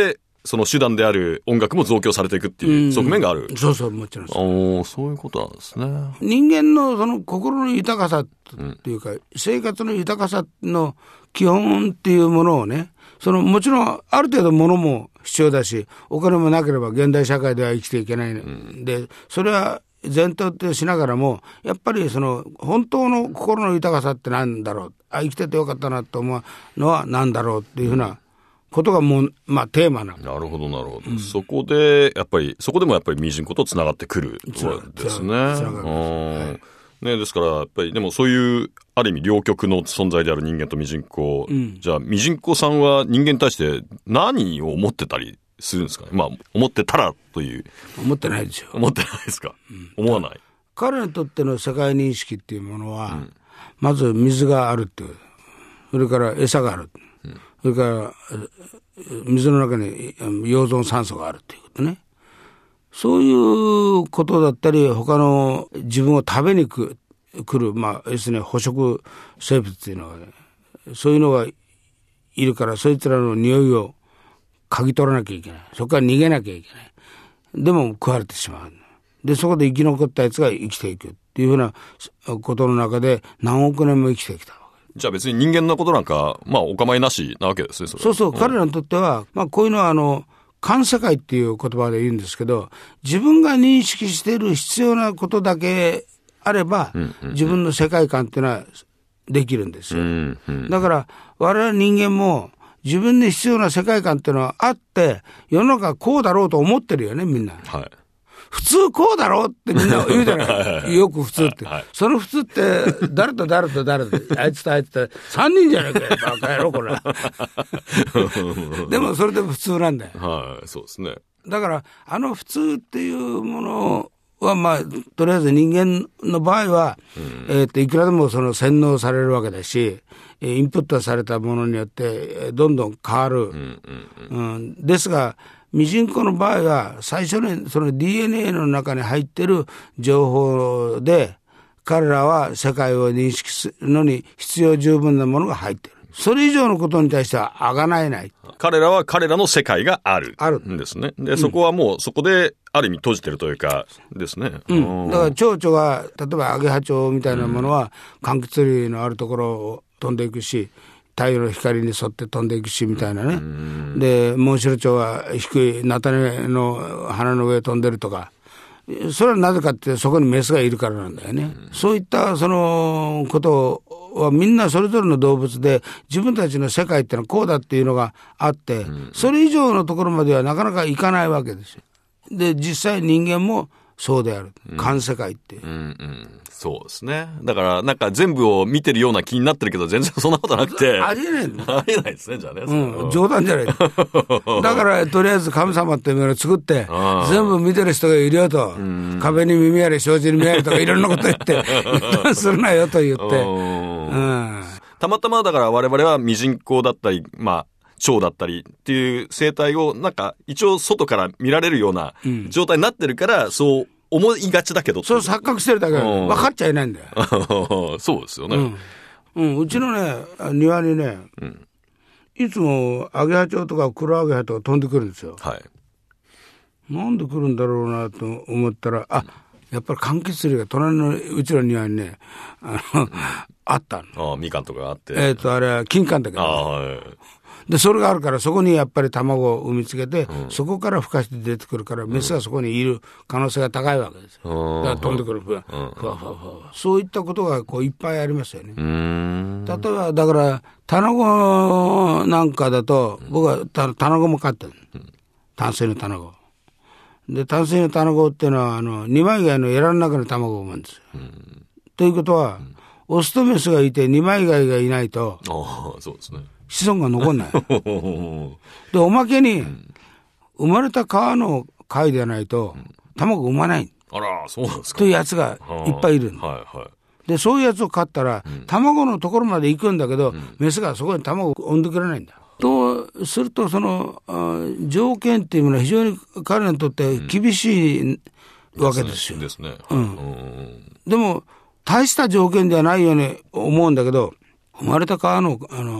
その手段である音楽も増強されていくっていう側面がある。 そうそう、もちろんそういうことなんですね。 人間のその心の豊かさっていうか、生活の豊かさの基本っていうものをね、もちろんある程度物も必要だし、お金もなければ現代社会では生きていけないんで、それは前提としながらも、やっぱり本当の心の豊かさってなんだろう、生きててよかったなと思うのはなんだろうっていうふうなことがもう、テーマなるほどなるほど、そこでもやっぱりミジンコとつながってくるですね。ですからやっぱりでもそういうある意味両極の存在である人間とミジンコ、じゃあミジンコさんは人間に対して何を思ってたりするんですかね。思ってたらという。 思ってないですよ。 思ってないですか。思わない。 彼にとっての世界認識っていうものは、まず水があるっていう、それから餌がある、それから水の中に溶存酸素があるっていうことね。そういうことだったり、他の自分を食べに来る、要するに捕食生物っていうのは、ね、そういうのがいるから、そいつらの匂いを嗅ぎ取らなきゃいけない。そこから逃げなきゃいけない。でも食われてしまう。で、そこで生き残ったやつが生きていくっていうふうなことの中で何億年も生きてきたわけ。 じゃあ別に人間のことなんか、お構いなしなわけですね、それ。 そうそう、彼らにとっては、こういうのは観世界っていう言葉で言うんですけど、自分が認識している必要なことだけあれば、自分の世界観っていうのはできるんですよ。だから我々人間も自分に必要な世界観っていうのはあって、世の中こうだろうと思ってるよね、みんな。 はい。 普通こうだろうってみんな言うじゃないよく普通って、その普通って誰と誰と誰とあいつとあいつと3人じゃないかよ、バカ野郎これでもそれでも普通なんだよ。 はい、そうですね。 だから普通っていうものはとりあえず人間の場合は、いくらでも洗脳されるわけだし、インプットされたものによってどんどん変わる、ですがミジンコの場合は最初にDNA の中に入ってる情報で彼らは世界を認識するのに必要十分なものが入ってる。それ以上のことに対してはあがないない。 彼らは彼らの世界があるんですね。で、そこはもうそこである意味閉じてるというかですね。だから蝶々が例えばアゲハチョウみたいなものは柑橘類のあるところを飛んでいくし、太陽の光に沿って飛んでいくしみたいなね。で、モンシロチョウは低い菜種の花の上飛んでるとか、それはなぜかってそこにメスがいるからなんだよね。そういったことはみんなそれぞれの動物で自分たちの世界ってのはこうだっていうのがあって、それ以上のところまではなかなかいかないわけですよ。で、実際人間もそうである。観世界って。 そうですね。だからなんか全部を見てるような気になってるけど全然そんなことなくて。 ありえないの。 ありえないですね、じゃあね。 冗談じゃない。だからとりあえず神様っていうものを作って全部見てる人がいるよと。壁に耳あり、障子に耳ありとかいろんなこと言って、油断するなよと言って。 たまたまだから我々はミジンコだったり、蝶だったりっていう生態をなんか一応外から見られるような状態になってるから、そう思いがちだけど。 そう錯覚してるだけ分かっちゃいないんだよ。 そうですよね。 うちのね庭にね、いつもアゲハチョウとか黒アゲハとか飛んでくるんですよ。 はい。 なんで来るんだろうなと思ったら、やっぱり柑橘類が隣のうちの庭にねあったの。 みかんとかがあって。 あれは金柑だけど。で、それがあるから、そこにやっぱり卵を産みつけて、そこから孵化して出てくるから、メスがそこにいる可能性が高いわけですよ。だから飛んでくる。そういったことがいっぱいありますよね。例えば、だから、卵なんかだと、僕は卵も飼ってる。淡水の卵。で、淡水の卵っていうのは、二枚貝のエラの中に卵を産むんですよ。ということは、オスとメスがいて二枚貝がいないと、 そうですね。 子孫が残んない。で、おまけに、生まれた川の貝でないと、卵産まない。 あら、そうなんですか。 というやつがいっぱいいる。で、そういうやつを飼ったら、卵のところまで行くんだけど、メスがそこに卵を産んでくれないんだ。とすると、条件っていうものは非常に彼にとって厳しいわけですよ。 ですね。 でも、大した条件ではないように思うんだけど、生まれた川の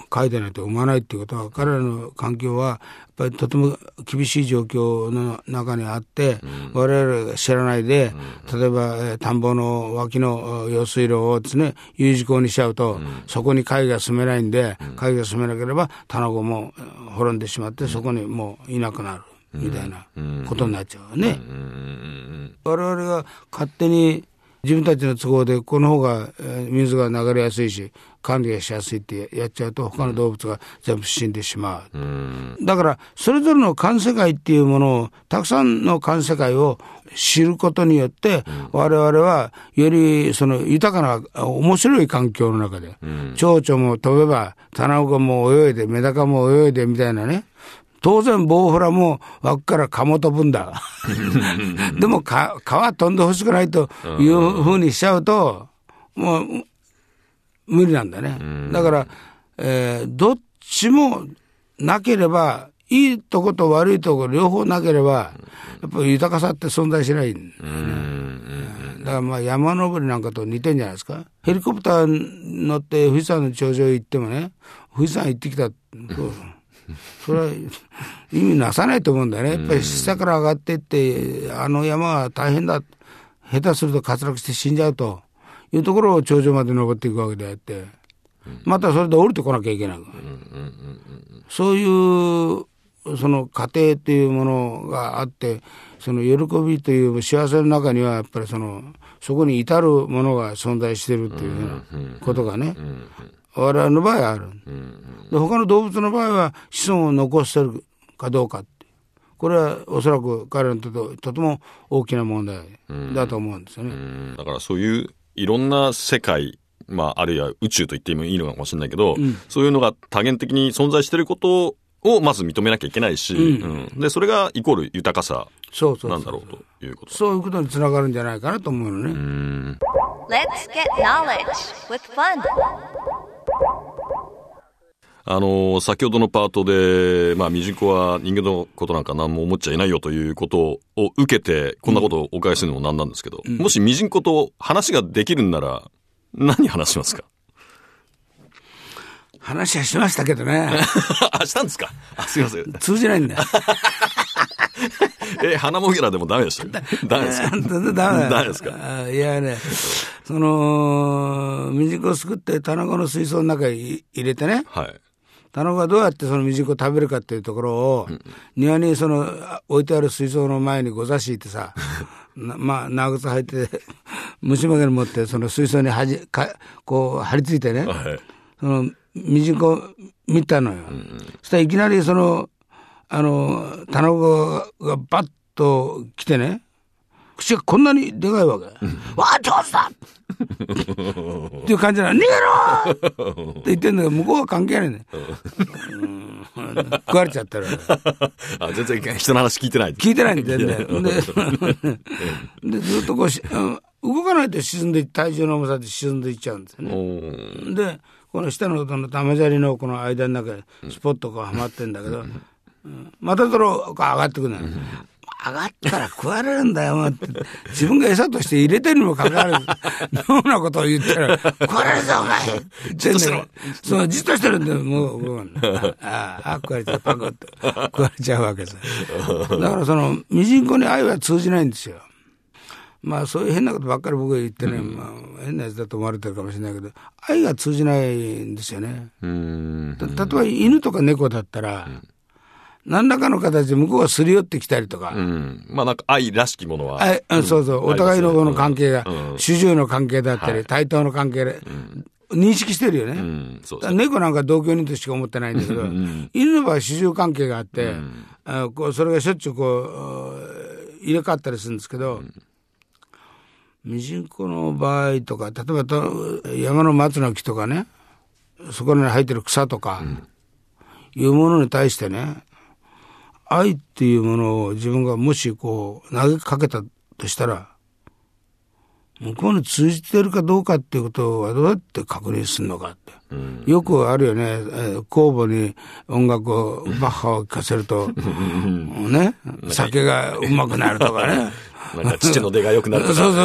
書いてないと産まないっていうことは、彼らの環境はやっぱりとても厳しい状況の中にあって、我々が知らないで、例えば田んぼの脇の用水路をですね U 字工にしちゃうと、そこに貝が住めないんで、貝が住めなければ卵も滅んでしまって、そこにもういなくなるみたいなことになっちゃうね。我々が勝手に自分たちの都合でこの方が水が流れやすいし管理がしやすいってやっちゃうと、他の動物が全部死んでしまう。だからそれぞれの環世界っていうものを、たくさんの環世界を知ることによって、我々はよりその豊かな面白い環境の中で、蝶々も飛べば卵も泳いでメダカも泳いでみたいなね。当然ボウフラも枠から蚊も飛ぶんだでも蚊は飛んでほしくないというふうにしちゃうともう無理なんだね。だから、どっちもなければ、いいとこと悪いとこ両方なければやっぱり豊かさって存在しないんだよね。だからまあ山登りなんかと似てんじゃないですか。ヘリコプター乗って富士山の頂上行ってもね、富士山行ってきたそれは意味なさないと思うんだよね。やっぱり下から上がっていって、あの山は大変だ、下手すると滑落して死んじゃうというところを頂上まで登っていくわけであって、またそれで降りてこなきゃいけない。そういうその過程というものがあって、その喜びという幸せの中にはやっぱりそこに至るものが存在しているというようなことがね、我々の場合はある。で他の動物の場合は子孫を残せるかどうかって、これはおそらく彼らにとても大きな問題だと思うんですよね。 だからそういういろんな世界、あるいは宇宙と言ってもいいのかもしれないけど、そういうのが多元的に存在していることをまず認めなきゃいけないし、でそれがイコール豊かさなんだろうということ。 そういうことにつながるんじゃないかなと思うのね。 Let's get knowledge with fun. 先ほどのパートで、ミジンコは人間のことなんか何も思っちゃいないよということを受けて、こんなことをお伺いするのもなんなんですけど、もしミジンコと話ができるんなら、何話しますか？ 話はしましたけどね。 したんですか？すいません。 通じないんだよ。 花もげらでもダメでした？ダメですか？ダメですか？ いやね、ミジンコをすくって卵の水槽の中に入れてね、はい、卵がどうやってそのミジンコを食べるかっていうところを、庭に置いてある水槽の前にご座敷いてさ、長靴履いて虫まげに持ってその水槽にこう張り付いてね、はい、そのミジンコ見たのよ。そしたらいきなり卵がバッと来てね、口がこんなにでかいわけ。わあ上手だっていう感じなの。逃げろって言ってんだけど、向こうは関係ないね。食われちゃったら。 全然人の話聞いてない。 聞いてないんだよね。でずっとこう動かないと沈んで、体重の重さで沈んでいっちゃうんですよね。でこの下の玉砂利のこの間の中にスポットがはまってんだけど、また上がってくるのよ。上がったら食われるんだよって自分が餌として入れてるにもかかわらずようなことを言ったら食われるぞお前じっとしてろ。そうじっとしてるんだよ。もう食われちゃう、パクッと食われちゃうわけさ。だからミジンコに愛は通じないんですよ。そういう変なことばっかり僕が言ってね、変なやつだと思われてるかもしれないけど、愛が通じないんですよね。例えば犬とか猫だったら、何らかの形で向こうがすり寄ってきたりとか、 なんか愛らしきものは、 そうそう、お互いのこの関係が、主従の関係だったり、対等の関係で認識してるよね。猫なんか同居人としか思ってないんだけど、犬の場合主従関係があって、それがしょっちゅう入れ替わったりするんですけど、ミジンコの場合とか、例えば山の松の木とかね、そこに生えてる草とか、いうものに対してね、愛っていうものを自分がもし投げかけたとしたら、向こうに通じてるかどうかっていうことはどうやって確認するのかって、よくあるよね。交互に音楽をバッハを聴かせるとね、酒がうまくなるとかね。 なんか父の出が良くなるとか。 そう、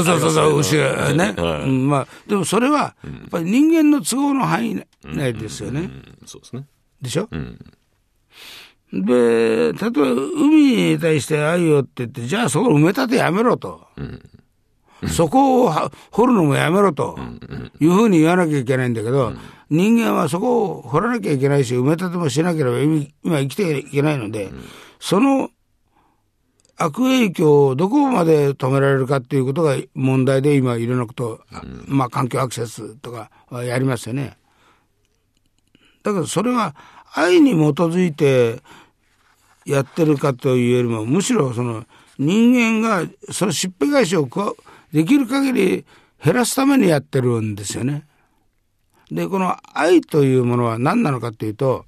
牛がね。まあ、でもそれは、やっぱり人間の都合の範囲内ですよね。 そうですね。 でしょ？で、例えば海に対して愛をって言って、じゃあそこ埋め立てやめろと。そこを掘るのもやめろというふうに言わなきゃいけないんだけど、人間はそこを掘らなきゃいけないし、埋め立てもしなければ今生きていけないので、その悪影響をどこまで止められるかっていうことが問題で、今いろんなことを、まあ環境アクセスとかはやりますよね。だけどそれは愛に基づいてやってるかというよりも、むしろその人間がそのしっぺ返しをできる限り減らすためにやってるんですよね。で、この愛というものは何なのかというと、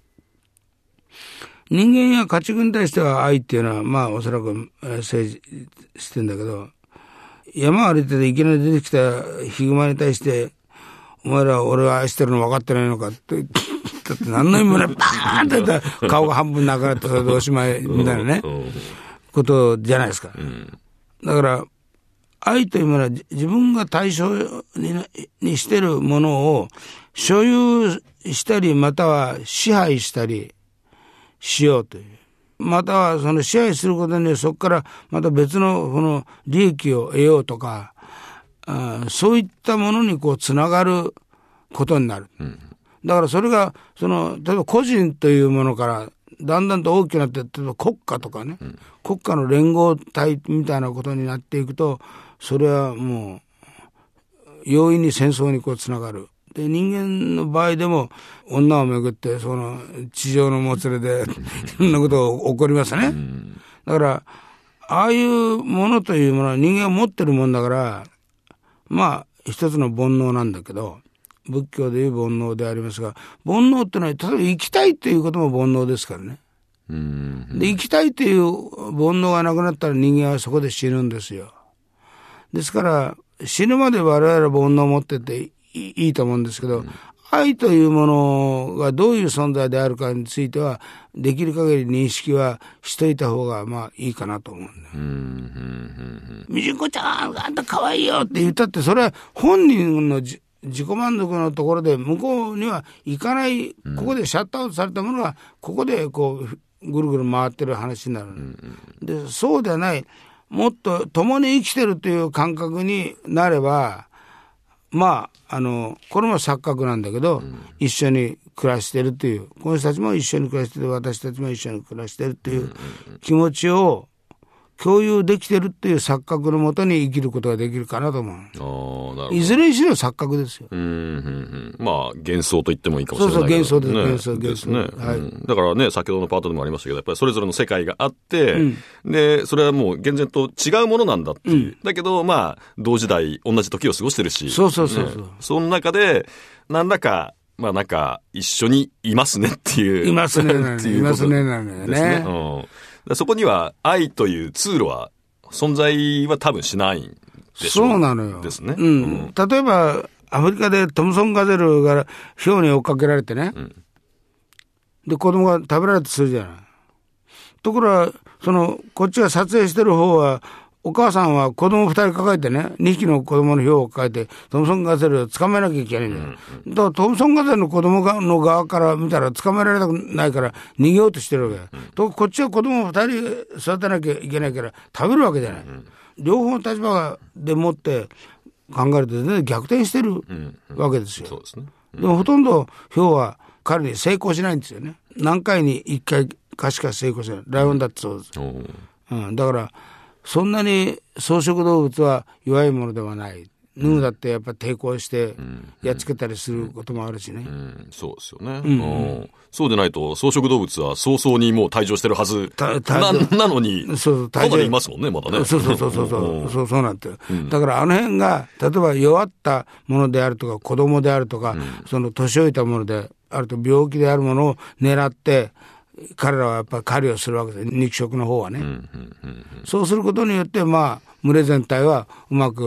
人間や家畜に対しては愛っていうのは、まあおそらく政治してんだけど、山歩いてていきなり出てきたヒグマに対して、お前ら俺は愛してるの分かってないのかって言って何の意味もない、バーンって言ったら顔が半分なくなってそれでおしまいみたいなね、ことじゃないですか。だから愛というものは自分が対象にしてるものを所有したり、または支配したりしようという。またはその支配することにそこからまた別のこの利益を得ようとか、そういったものにこうつながることになる。だからそれが例えば個人というものからだんだんと大きくなって、例えば国家とかね、国家の連合体みたいなことになっていくと、それはもう容易に戦争にこうつながる。で、人間の場合でも女をめぐってその地上のもつれでいろんなことが起こりますね。だからああいうものというものは人間が持ってるもんだから、まあ一つの煩悩なんだけど、仏教でいう煩悩でありますが、煩悩ってのは例えば生きたいということも煩悩ですからね。で、生きたいという煩悩がなくなったら人間はそこで死ぬんですよ。ですから死ぬまで我々は煩悩を持ってていいと思うんですけど、愛というものがどういう存在であるかについてはできる限り認識はしといた方がまあいいかなと思うんだよ。みじんこちゃんあんた可愛いよって言ったって、それは本人の自己満足のところで向こうには行かない、ここでシャットアウトされたものがここでこうぐるぐる回ってる話になる。で、そうではない、もっと共に生きてるという感覚になれば、まあこれも錯覚なんだけど、一緒に暮らしてるという、この人たちも一緒に暮らしてる、私たちも一緒に暮らしてるという気持ちを共有できてるっていう錯覚のもとに生きることができるかなと思う。 なるほど。 いずれにしろ錯覚ですよ。 まあ幻想と言ってもいいかもしれないけど。 そう幻想ですね。 はい。だからね、先ほどのパートでもありましたけど、やっぱりそれぞれの世界があって、でそれはもう厳然と違うものなんだっていう。だけどまあ同時代同じ時を過ごしてるし、 その中で何らかまあなんか一緒にいますねっていう。 いますねなのよね。 そこには愛という通路は存在は多分しないんでしょう。 そうなのよ。 ですね。 例えばアフリカでトムソンガゼルがヒョウに追っかけられてね、で子供が食べられてするじゃない。ところがこっちが撮影してる方は、お母さんは子供2人抱えてね、2匹の子供のヒョウを抱えてトムソンガゼルを捕まえなきゃいけないんだよ。だからトムソンガゼルの子供の側から見たら捕まえられたくないから逃げようとしてるわけと、こっちは子供2人育てなきゃいけないから食べるわけじゃない。両方の立場でもって考えると全然逆転してるわけですよ。 そうですね。 でもほとんどヒョウは彼に成功しないんですよね。何回に1回かしか成功しない。ライオンだってそうです。だからそんなに草食動物は弱いものではない。ヌーだってやっぱ抵抗してやっつけたりすることもあるしね。 そうですよね。そうでないと草食動物は早々にもう退場してるはずなのに、かなりいますもんね、まだね。 そうなんて。だから辺が例えば弱ったものであるとか子供であるとか、その年老いたものであると病気であるものを狙って彼らはやっぱり狩りをするわけで、肉食の方はね。そうすることによってまあ群れ全体はうまく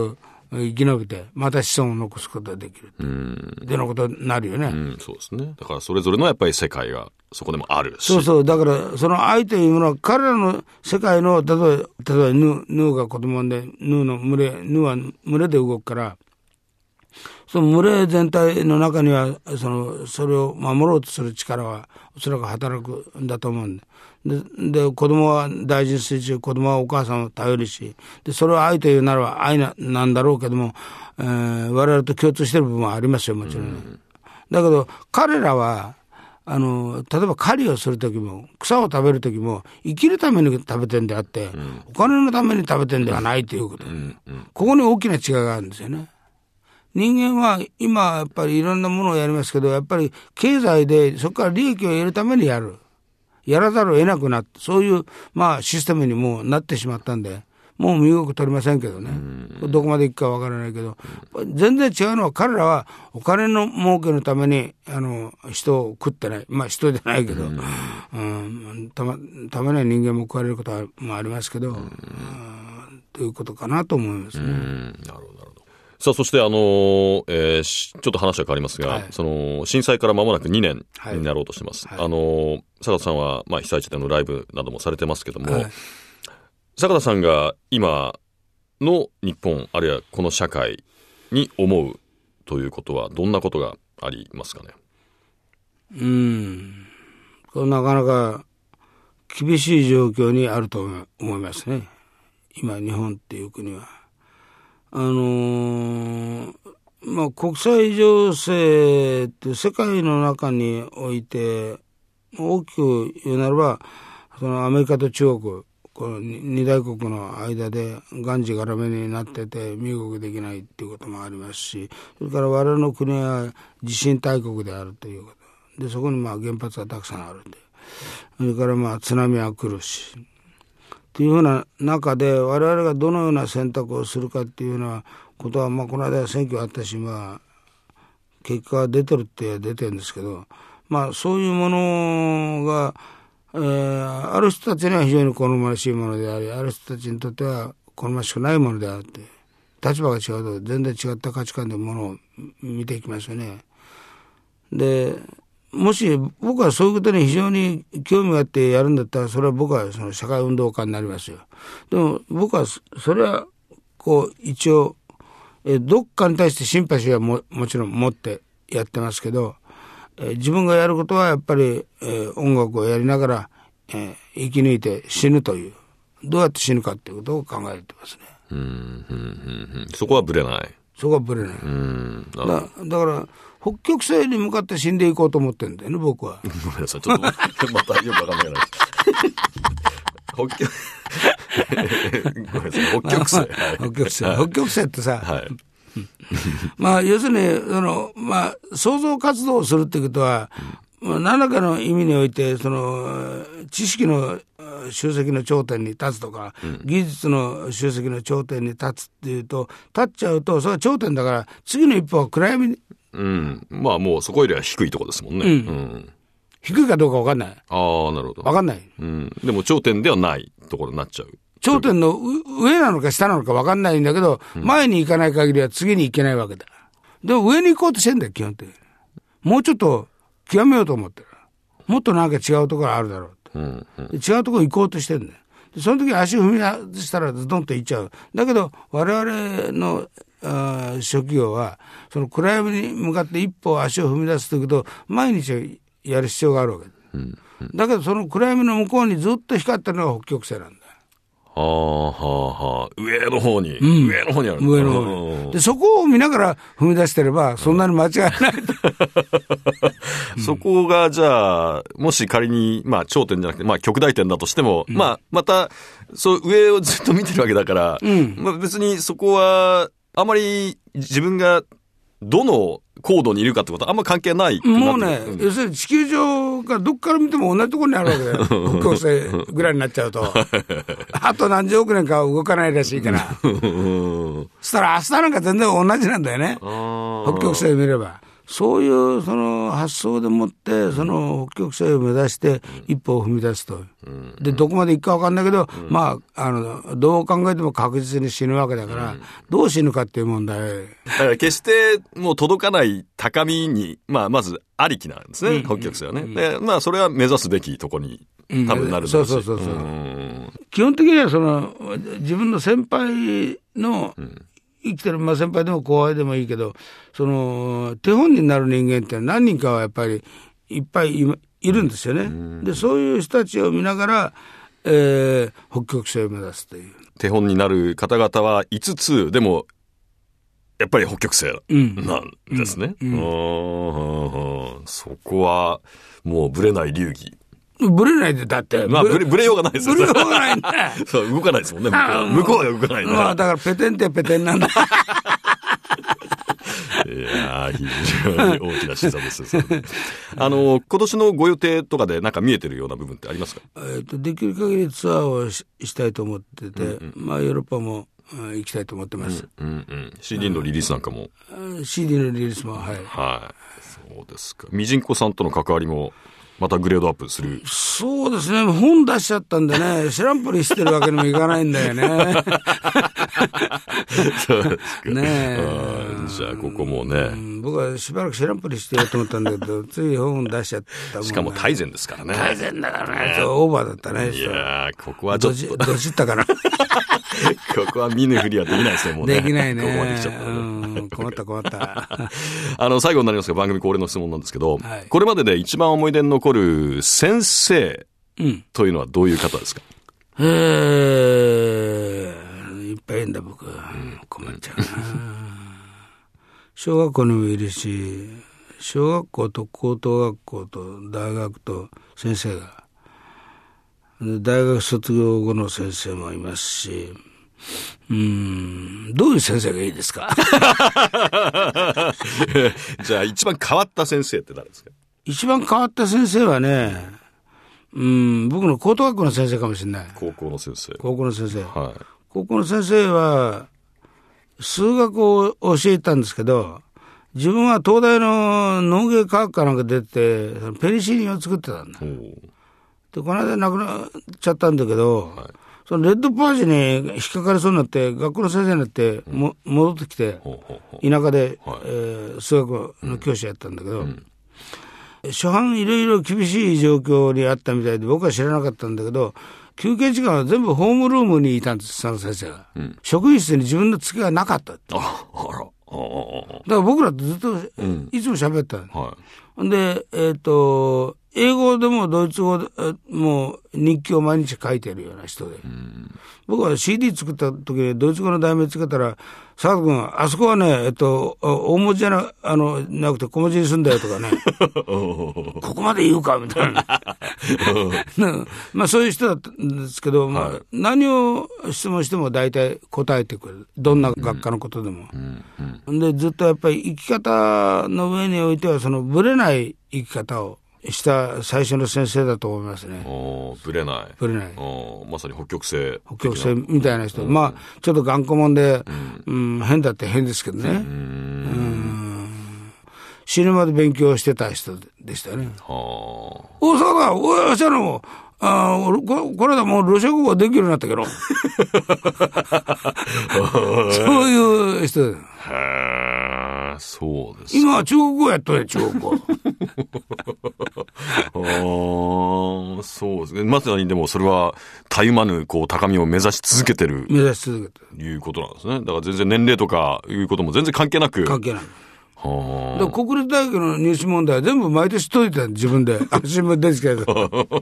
生き延びてまた子孫を残すことができるっていうことになるよね。 そうですね。だからそれぞれのやっぱり世界がそこでもあるし。 そうそう。だからその愛というものは彼らの世界の例えばヌーが子供でヌーは群れで動くから、その群れ全体の中にはそれを守ろうとする力はおそらく働くんだと思うんで、子供は大事にするし、子供はお母さんを頼るし、でそれを愛というなら愛なんだろうけども、我々と共通している部分はありますよ、もちろん。だけど彼らは例えば狩りをするときも草を食べるときも生きるために食べてるんであって、お金のために食べてるんではないということ、ここに大きな違いがあるんですよね。人間は今やっぱりいろんなものをやりますけど、やっぱり経済でそこから利益を得るためにやらざるを得なくなって、そういうシステムにもうなってしまったんで、もう身動き取りませんけどね。どこまで行くかわからないけど、全然違うのは彼らはお金の儲けのために人を食ってない。人じゃないけど、たまには人間も食われることもありますけど、ということかなと思いますね。 なるほどなるほど。さあ、そしてちょっと話は変わりますが、その震災から間もなく2年になろうとしてます。坂田さんは被災地でのライブなどもされてますけども、坂田さんが今の日本あるいはこの社会に思うということはどんなことがありますかね。 これなかなか厳しい状況にあると思いますね、今日本っていう国は。国際情勢って世界の中において大きく言うならば、アメリカと中国、この二大国の間でがんじがらめになってて身動きできないっていうこともありますし、それから我々の国は地震大国であるということで、そこに原発がたくさんあるんで、それから津波は来るしっていうふうな中で、我々がどのような選択をするかっていうようなことは、この間選挙あったし、結果が出てるって出てるんですけど、そういうものがある人たちには非常に好ましいものであり、ある人たちにとっては好ましくないものであって、立場が違うと全然違った価値観でものを見ていきますよね。で、もし僕はそういうことに非常に興味があってやるんだったら、それは僕はその社会運動家になりますよ。でも僕はそれは一応どっかに対してシンパシーは もちろん持ってやってますけど、自分がやることはやっぱり、音楽をやりながら、生き抜いて死ぬという、どうやって死ぬかということを考えてますね。 そこはぶれない。 そこはぶれない。だから北極星に向かって死んでいこうと思ってるんだよね、僕は。 ごめんなさい、ちょっとまたよくわかんないからごめんなさい、北極星。 北極星ってさ、要するに創造活動をするってことは、何らかの意味において知識の集積の頂点に立つとか、技術の集積の頂点に立つっていうと、立っちゃうとそれは頂点だから、次の一歩は暗闇に、 もうそこよりは低いところですもんね。 低いかどうか分かんない。 なるほど。 分かんない。 でも頂点ではないところになっちゃう。 頂点の上なのか下なのか分かんないんだけど、前に行かない限りは次に行けないわけだ。でも上に行こうとしてんだよ、基本的に。もうちょっと極めようと思ってる。もっとなんか違うところあるだろうと。違うところ行こうとしてるんだよ。でその時足を踏み出したらズドンと行っちゃう。だけど我々の職業はその暗闇に向かって一歩足を踏み出すということを毎日やる必要があるわけだ。だけどその暗闇の向こうにずっと光ってるのが北極星なんだよ。 上の方に、上の方にある。 上の方に。で、そこを見ながら踏み出してれば、そんなに間違いない。 そこが、じゃあ、もし仮に、頂点じゃなくて、極大点だとしても、また、そう、上をずっと見てるわけだから、別にそこは、あまり自分が、どの高度にいるかってことはあんま関係ない。 もうね、要するに地球上がどっから見ても同じところにあるわけだよ。北極星ぐらいになっちゃうと。あと何十億年かは動かないらしいから。そしたら明日なんか全然同じなんだよね。北極星見れば。 そういうその発想でもってその北極星を目指して一歩を踏み出すと、でどこまで行くか分かんないけど、まあどう考えても確実に死ぬわけだから、どう死ぬかっていう問題。 だから決してもう届かない高みに、まずありきなんですね、北極星はね。でまあそれは目指すべきとこに多分なるんだし、 そう。基本的にはその自分の先輩の、生きてる、先輩でも後輩でもいいけど、その手本になる人間って何人かはやっぱりいっぱいいるんですよね。でそういう人たちを見ながら、北極星を目指すという手本になる方々は5つでもやっぱり北極星なんですね。そこはもうぶれない流儀。 ぶれないで、だって。 ぶれようがないですよ。 ぶれようがないんだ。 そう、動かないですもんね。向こうは動かないんだ。 だからペテンってペテンなんだ。 いや非常に大きな視座ですよ。今年のご予定とかでなんか見えてるような部分ってありますか？ できる限りツアーをしたいと思ってて、ヨーロッパも行きたいと思ってます。 CD のリリースなんかも。 CD のリリースも、はい。 そうですか。ミジンコさんとの関わりもまたグレードアップする。 そうですね。本出しちゃったんでね、知らんぷりしてるわけにもいかないんだよね。 そうですか。 ねじゃあここもね、 僕はしばらく知らんぷりしてやると思ったんだけど、つい本出しちゃったもん、ね。 しかも大前ですからね。 大前だからね。オーバーだったね。 いやここはちょっとどじったかな。 ここは見ぬふりはできないですね、もうね。 できないね。 ここまで来ちゃったね。 困った。 最後になりますが、番組恒例の質問なんですけど、これまでで一番思い出に残る先生というのはどういう方ですか？ いっぱいいるんだ、僕。困っちゃうな。小学校にもいるし、小学校と高等学校と大学と先生が、大学卒業後の先生もいますし、どういう先生がいいですか？ じゃあ一番変わった先生って誰ですか？ 一番変わった先生はね、僕の高等学校の先生かもしれない。 高校の先生。 高校の先生は数学を教えたんですけど、自分は東大の農芸科学かなんか出てペニシリンを作ってたんだ。でこの間亡くなっちゃったんだけど、そのレッドパージに引っかかりそうになって学校の先生になって戻ってきて、田舎で、数学の教師やったんだけど、初版いろいろ厳しい状況にあったみたいで僕は知らなかったんだけど、休憩時間は全部ホームルームにいたんです、その先生が。職員室に自分の机がなかったって。だから僕らとずっといつも喋ったの。で、英語でもドイツ語でもう日記を毎日書いてるような人で、僕は CD 作った時にドイツ語の題名つけたら、佐藤君あそこはね大文字じゃなくて小文字にすんだよとかねここまで言うかみたいなそういう人だったんですけど、何を質問しても大体答えてくれる、どんな学科のことでも。でずっとやっぱり生き方の上においてはそのぶれない生き方をした最初の先生だと思いますね。 ぶれない。まさに北極星みたいな人。ちょっと頑固者で、変だって変ですけどね。死ぬまで勉強してた人でしたね。大阪だ、おい、のこれだ、もうロシア語ができるようになったけど。そういう人で。 そうです。 今は中国語やっとね、中国語。 そうですね。まさにでもそれはたゆまぬ高みを目指し続けてる。いうことなんですね。だから全然年齢とかいうことも全然関係なく。 関係ない。国立大学の入試問題は全部毎年解いてた自分で。新聞ですけど。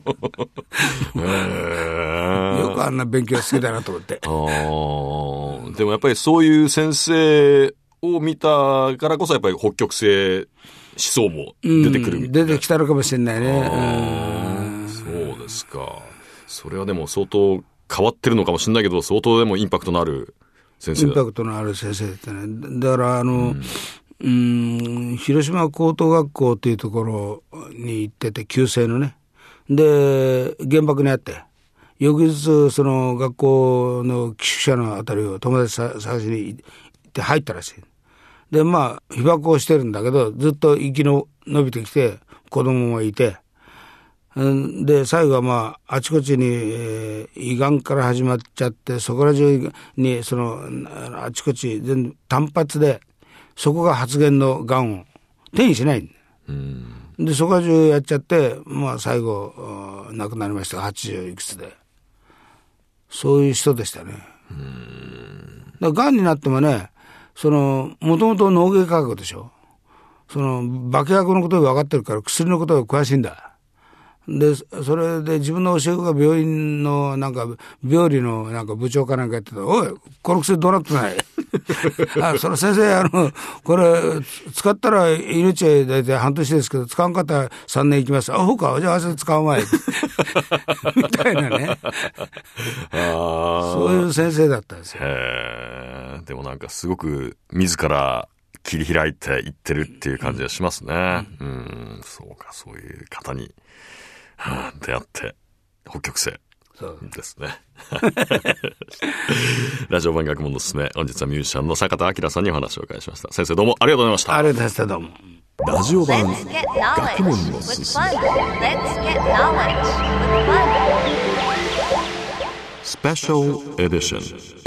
よくあんな勉強好きだなと思って。 でもやっぱりそういう先生を見たからこそやっぱり北極星思想も出てくる、 出てきたのかもしれないね。 そうですか。それはでも相当変わってるのかもしれないけど、相当でもインパクトのある先生だ。 インパクトのある先生だったね。だから広島高等学校というところに行ってて、旧制のね。で原爆にあって翌日その学校の寄宿舎のあたりを友達探しに行って入ったらしい。 でまあ被爆をしてるんだけど、ずっと生きの伸びてきて子供もいて、で最後はまああちこちに、胃がんから始まっちゃって、そこら中にそのあちこち全部単発で、そこが発現のがんを転移しないんだ。でそこら中やっちゃって、まあ最後亡くなりましたが、80いくつで。そういう人でしたね。だからがんになってもね、そのもともと脳外科学でしょ。その化学のことが分かってるから薬のことが詳しいんだ。でそれで自分の教え子が病院のなんか病理のなんか部長かなんかやってたら、おいこの薬どうなってないあ、その先生これ使ったら命大体半年ですけど、使わんかったら3年いきます。あ、そうか、じゃあ明日使うまいみたいなねそういう先生だったんですよ。 でもなんかすごく自ら切り開いていってるっていう感じがしますね。そうか、そういう方に出会って北極星ですねラジオ版学問のすすめ、本日はミュージシャンの坂田明さんにお話をお伺いしました。先生どうもありがとうございました。 ありがとうございました。どうも。 ラジオ版学問のすすめ、スペシャルエディション。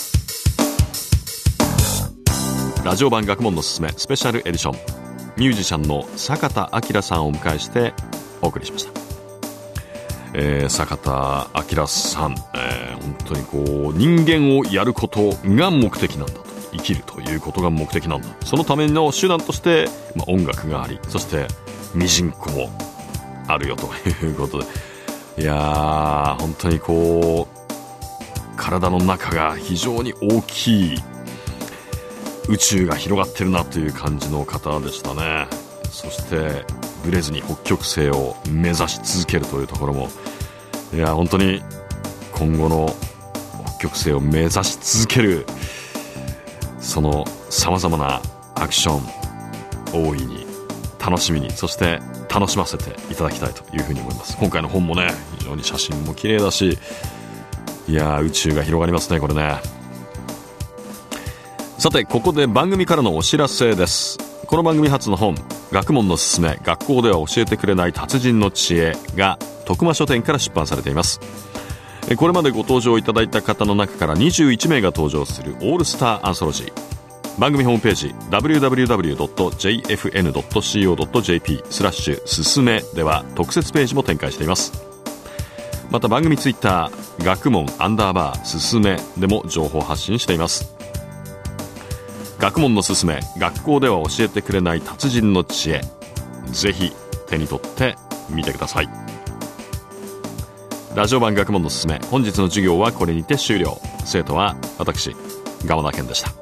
ラジオ版学問のすすめスペシャルエディション、ミュージシャンの坂田明さんをお迎えしてお送りしました。坂田明さん、本当にこう人間をやることが目的なんだと、生きるということが目的なんだ、そのための手段として、音楽があり、そしてミジンコもあるよということで、いやー本当にこう体の中が非常に大きい宇宙が広がってるなという感じの方でしたね。そしてブレずに北極星を目指し続けるというところも、いや本当に今後の北極星を目指し続けるそのさまざまなアクション、大いに楽しみに、そして楽しませていただきたいというふうに思います。今回の本もね、非常に写真も綺麗だし、いや宇宙が広がりますね、これね。さてここで番組からのお知らせです。この番組初の本、学問のすすめ、学校では教えてくれない達人の知恵が徳間書店から出版されています。これまでご登場いただいた方の中から21名が登場するオールスターアンソロジー。番組ホームページ www.jfn.co.jp すすめでは特設ページも展開しています。また番組ツイッター学問_すすめでも情報発信しています。学問のすすめ、学校では教えてくれない達人の知恵、ぜひ手に取ってみてください。ラジオ版学問のすすめ、本日の授業はこれにて終了。生徒は私、蒲田健でした。